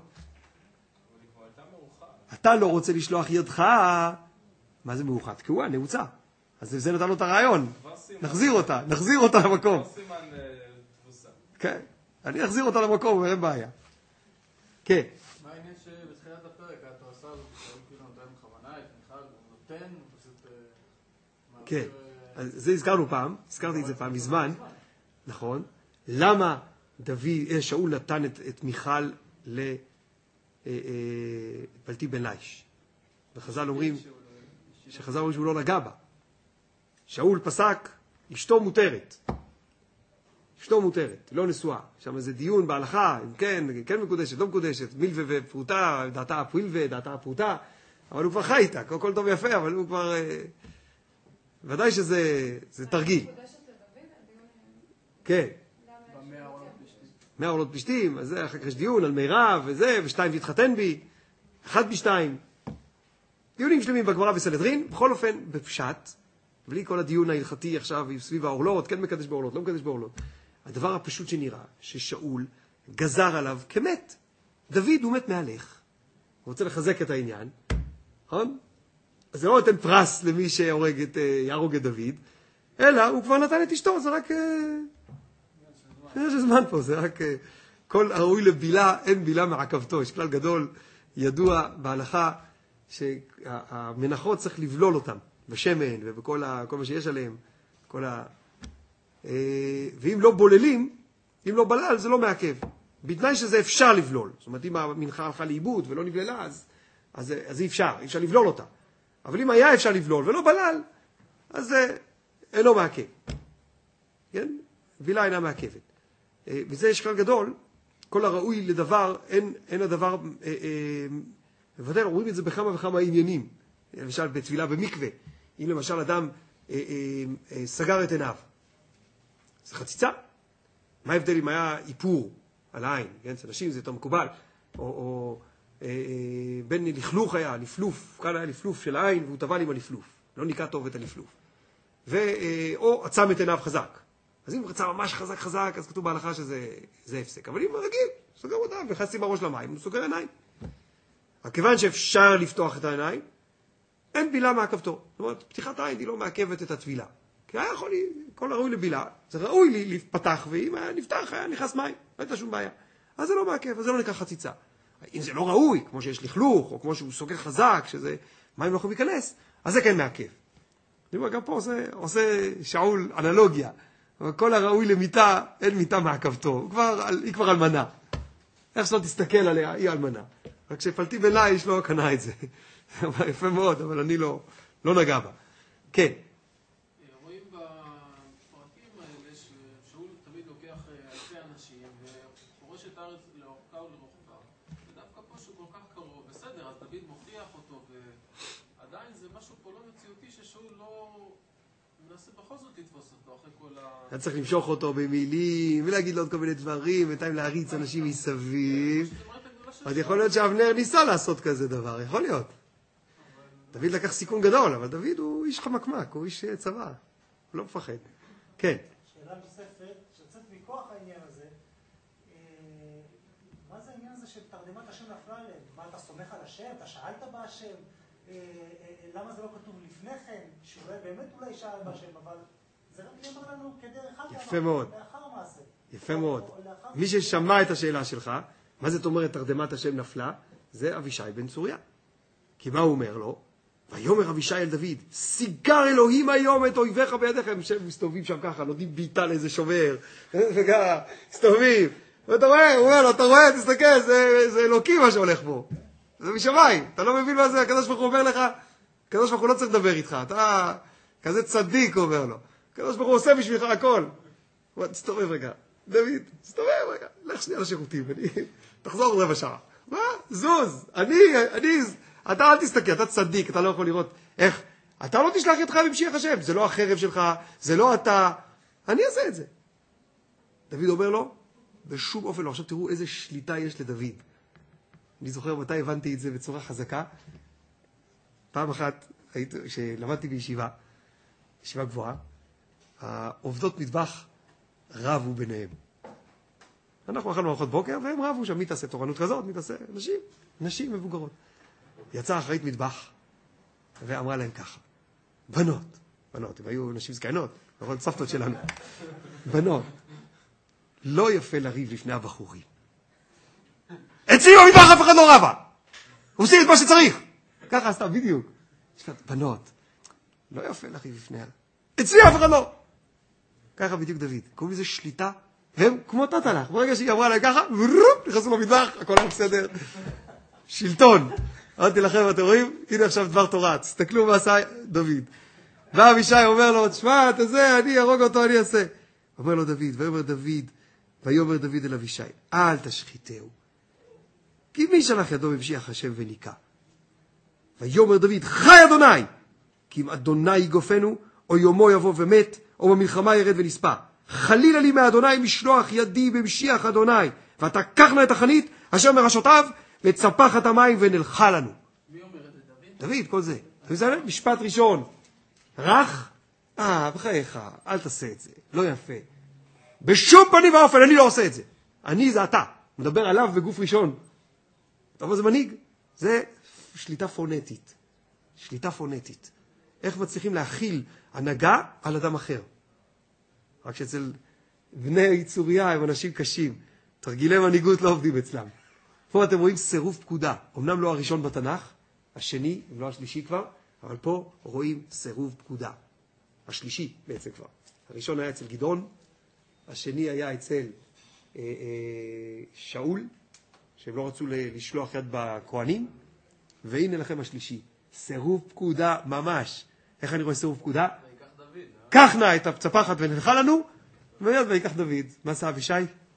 אתה לא רוצה לשלוח ידך, מה זה מאוחה? תקועה, נעוצה. אז זה נתן לו את הרעיון. נחזיר אותה למקום. כן, אני אחזיר אותה למקום, אין בעיה. כן. מה העניין שבתחילת הפרק, אתה עושה לו, כאילו נותן בכוונה, את מיכל, הוא נותן, פשוט... כן, אז זה הזכרתי את זה פעם מזמן, נכון? למה שאול נתן את מיכל לפלטי בן ליש? וחז"ל אומרים שהוא לא נגע בה. שאול פסק, אשתו מותרת, לא נשואה. שם איזה דיון בהלכה, אם כן מקודשת, לא מקודשת, מילווה ופרוטה, דעתה הפרילווה, דעתה הפרוטה, אבל הוא כבר חי איתה, כל טוב ויפה, אבל הוא כבר... ודאי שזה תרגיל. כן. 100 עולות פשתים, אז אחר כך יש דיון על מירב וזה, ו2 והתחתן בי, 1 ב2. דיונים שלמים בגמרא בסנהדרין, בכל אופן בפשט, בלי כל הדיון ההלכתי עכשיו סביב העורלות, כן מקדש בעורלות, לא מקדש בעורלות. הדבר הפשוט שנראה, ששאול גזר עליו כמת. דוד הוא מת מהלך. הוא רוצה לחזק את העניין, נכון? אז זה לא נותן פרס למי שיהרוג את דוד, אלא הוא כבר נתן את אשתו, זה רק... יש זמן פה, זה רק... כל הראוי לבילה, אין בילה מעכבתו. יש כלל גדול, ידוע בהלכה, שהמנחות צריך לבלול אותם, בשמן ובכל מה שיש עליהם. ואם לא בוללים, אם לא בלל, זה לא מעכב. בתנאי שזה אפשר לבלול. זאת אומרת, אם המנחה הלכה לאיבוד ולא נבללה, אז אי אפשר לבלול אותה. אבל אם היה אפשר לבלול ולא בלל, אז זה אינו מעכב. כן? בילה אינה מעכבת. וזה יש כלל גדול, כל הראוי לדבר, אין הדבר, בוודאי רואים את זה בכמה וכמה עניינים. למשל, בתפילה במקווה, אם למשל אדם סגר את עיניו, זה חציצה. מה ההבדל אם היה איפור על העין? כן? אנשים זה יותר מקובל. או בין לכלוך היה, לפלוף, כאן היה לפלוף של העין, והוא טבל עם הלפלוף. לא ניקה טוב את הלפלוף. או עצם את עיניו חזק. אז אם הוא רצה ממש חזק, אז כתוב בהלכה שזה הפסק. אבל אם רגיל, סוגר אותם וחצי בראש למים, הוא סוגר עיניים. הכיוון שאפשר לפתוח את העיניים, אין בילה מעכבתו. זאת אומרת, פתיחת העין היא לא מעכבת את התבילה. כי היה יכול, כל הראוי לבילה, זה ראוי לפתח, ואם היה נפתח, היה נכנס מים, לא הייתה שום בעיה. אז זה לא מעכב, אז זה לא נקרא חציצה. אם זה לא ראוי, כמו שיש לכלוך, או כמו שהוא סוגר חזק, שזה מים לא יכולים להיכנס, אז זה כן מעכב. אני אומר, גם פה עושה שאול אנלוגיה. אבל כל הראוי למיטה, אין מיטה מעכבתו. היא כבר אלמנה. איך שלא תסתכל עליה, היא אלמנה. רק כשפלטי בלה, איש לא קנה את זה. יפה מאוד, אבל אני לא נגע בה. כן. רואים בפרקים האלה ששאול תמיד לוקח אלפי אנשים ופורש את הארץ לאורכה ולרוחבה. ודווקא פה שהוא כל כך קרוב, בסדר, אז דוד מוכיח אותו, ועדיין זה משהו פה לא מציאותי ששאול לא מנסה בכל זאת לתפוס אותו אחרי כל היה צריך למשוך אותו במילים, ולהגיד לו עוד כל מיני דברים, בינתיים להריץ אנשים מסביב. אז יכול להיות שאבנר ניסה לעשות כזה דבר, יכול להיות. דוד לקח סיכון גדול, אבל דוד הוא איש חמקמק, הוא איש צבא, הוא לא מפחד. כן. שאלה נוספת, שיוצאת מכוח העניין הזה, מה זה העניין הזה של תרדמת השם נפלה עליהם? מה, אתה סומך על השם? אתה שאלת בהשם? למה זה לא כתוב לפני כן? שאולי באמת אולי שאל בהשם, אבל זה רק נאמר לנו כדרך אגב. יפה מאוד. לאחר המעשה. יפה מאוד. מי ששמע את השאלה שלך, מה זאת אומרת תרדמת השם נפלה? זה אבישי בן צוריה. כי מה הוא אומר לו? ויאמר אבישי אל דוד, סיגר אלוהים היום את אויביך בידיכם. הם מסתובבים שם ככה, נותנים בעיטה לאיזה שובר, וככה, מסתובבים. ואתה רואה, הוא אומר לו, אתה רואה, תסתכל, זה אלוקים מה שהולך בו. זה משמיים, אתה לא מבין מה זה, הקדוש ברוך הוא אומר לך, הקדוש ברוך הוא לא צריך לדבר איתך, אתה כזה צדיק, הוא אומר לו. הקדוש ברוך הוא עושה בשבילך הכל. תסתובב רגע, דוד, תסתובב רגע, לך שנייה לשירותים, תחזור רבע שעה. מה? זוז, אתה אל תסתכל, אתה צדיק, אתה לא יכול לראות איך, אתה לא תשלח ידך במשיח השם, זה לא החרב שלך, זה לא אתה, אני אעשה את זה. דוד אומר לו, בשום אופן לא, עכשיו תראו איזה שליטה יש לדוד. אני זוכר מתי הבנתי את זה בצורה חזקה. פעם אחת, שלמדתי בישיבה גבוהה, העובדות מטבח רבו ביניהם. אנחנו אכלנו ארוחות בוקר, והם רבו שם, מי תעשה תורנות כזאת, מי תעשה נשים מבוגרות. יצאה אחראית מטבח, ואמרה להם ככה, בנות, הם היו נשים זקנות, נכון, סבתות שלנו, בנות, לא יפה לריב לפני הבחורים. אצלי במטבח אף אחד לא רבה, עושים את מה שצריך. ככה עשתה בדיוק. בנות, לא יפה לריב לפני, אצלי אף אחד לא. ככה בדיוק דוד, קוראים לזה שליטה, והם כמו תתלך, ברגע שהיא אמרה להם ככה, נכנסו למטבח, הכל היה בסדר. שלטון. אמרתי לכם, אתם רואים? הנה עכשיו דבר תורה, תסתכלו מה עשה דוד. בא אבישי אומר לו, תשמע, אתה זה, אני ארוג אותו, אני אעשה. אומר לו דוד, ויאמר דוד אל אבישי, אל תשחיתהו. כי מי שלח ידו במשיח השם וניקה. ויאמר דוד, חי אדוני! כי אם אדוני יגופנו, או יומו יבוא ומת, או במלחמה ירד ונספה. חלילה לי מאדוני משלוח ידי במשיח אדוני, ואתה קח נא את החנית, אשר מראשותיו, וצפח את המים ונלכה לנו. מי אומר את זה? דוד? דוד, כל זה. זה משפט ראשון. רך? בחייך, אל תעשה את זה. לא יפה. בשום פנים ואופן אני לא עושה את זה. אני זה אתה. מדבר עליו בגוף ראשון. אתה אומר, זה מנהיג. זה שליטה פונטית. שליטה פונטית. איך מצליחים להכיל הנהגה על אדם אחר? רק שאצל בני צוריה הם אנשים קשים. תרגילי מנהיגות לא עובדים אצלם. פה אתם רואים סירוב פקודה. אמנם לא הראשון בתנ"ך, השני, ולא השלישי כבר, אבל פה רואים סירוב פקודה. השלישי בעצם כבר. הראשון היה אצל גדעון, השני היה אצל שאול, שהם לא רצו לשלוח יד בכהנים, והנה לכם השלישי. סירוב פקודה ממש. איך אני רואה סירוב פקודה? קח נא את הצפחת ונלכה לנו, ויד ויקח דוד. מה עשה אבישי?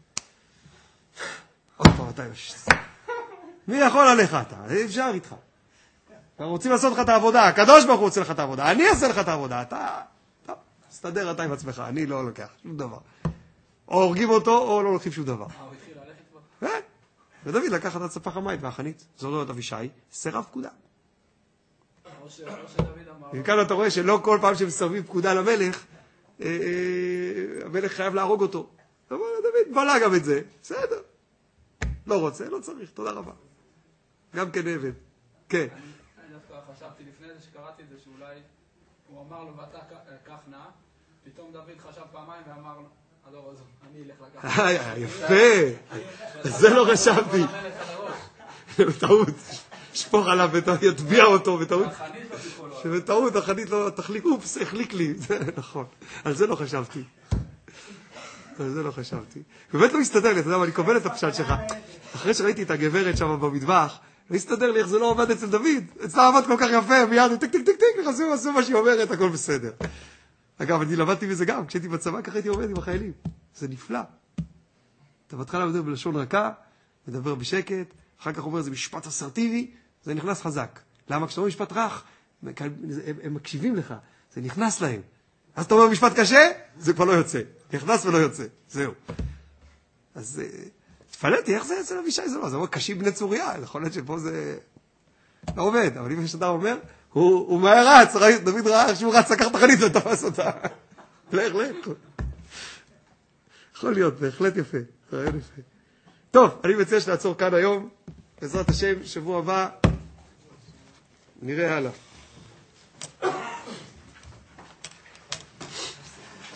עוד פעם אתה יושב. מי יכול עליך אתה? אפשר איתך. רוצים לעשות לך את העבודה, הקדוש ברוך הוא רוצה לך את העבודה, אני אעשה לך את העבודה, אתה, טוב, תסתדר אתה עם עצמך, אני לא לוקח שום דבר. או הורגים אותו, או לא לוקחים שום דבר. הוא התחיל ללכת כבר? ודוד לקח את הצפח המים והחנית, זאת אומרת אבישי, סירב פקודה. או שדוד אמר... וכאן אתה רואה שלא כל פעם שמסרבים פקודה למלך, המלך חייב להרוג אותו. אבל דוד בלה גם את זה, בסדר. לא רוצה, לא צריך, תודה רבה. גם כן עבד. כן. אני דווקא חשבתי לפני זה שקראתי את זה שאולי הוא אמר לו ואתה קח נא, פתאום דוד חשב פעמיים ואמר לו, הדור הזו, אני אלך לקחת. יפה. זה לא חשבתי. בטעות. שפוך עליו ויטביע אותו בטעות. שבטעות החנית לא תחליק, אופס, החליק לי. זה נכון. על זה לא חשבתי. על זה לא חשבתי. באמת לא מסתדר לי, אתה יודע מה, אני קובל את הפשט שלך. אחרי שראיתי את הגברת שם במטבח, לא הסתדר לי איך זה לא עובד אצל דוד. אצלה עבד כל כך יפה, מיד, טק, טק, טק, טק, עשו מה שהיא אומרת, הכל בסדר. אגב, אני למדתי בזה גם, כשהייתי בצבא, ככה הייתי עובד עם החיילים. זה נפלא. אתה בהתחלה מדבר בלשון רכה, מדבר בשקט, אחר כך אומר, זה משפט אסרטיבי, זה נכנס חזק. למה? כשאתה אומר משפט רך, הם מקשיבים לך, זה נכנס להם. אז אתה אומר משפט קשה, זה כבר לא יוצא. נכנס ולא יוצא. זהו. אז תפלאתי, איך זה אצל אבישי זה לא? זה אומר קשים בני צוריה, יכול להיות שפה זה לא עובד, אבל אם יש אדם אומר, הוא מהר רץ, דוד ראה איך שהוא רץ, לקח את החנית ותפס אותה. לך. יכול להיות, בהחלט יפה. רעיון יפה. טוב, אני מציע שנעצור כאן היום. בעזרת השם, שבוע הבא, נראה הלאה.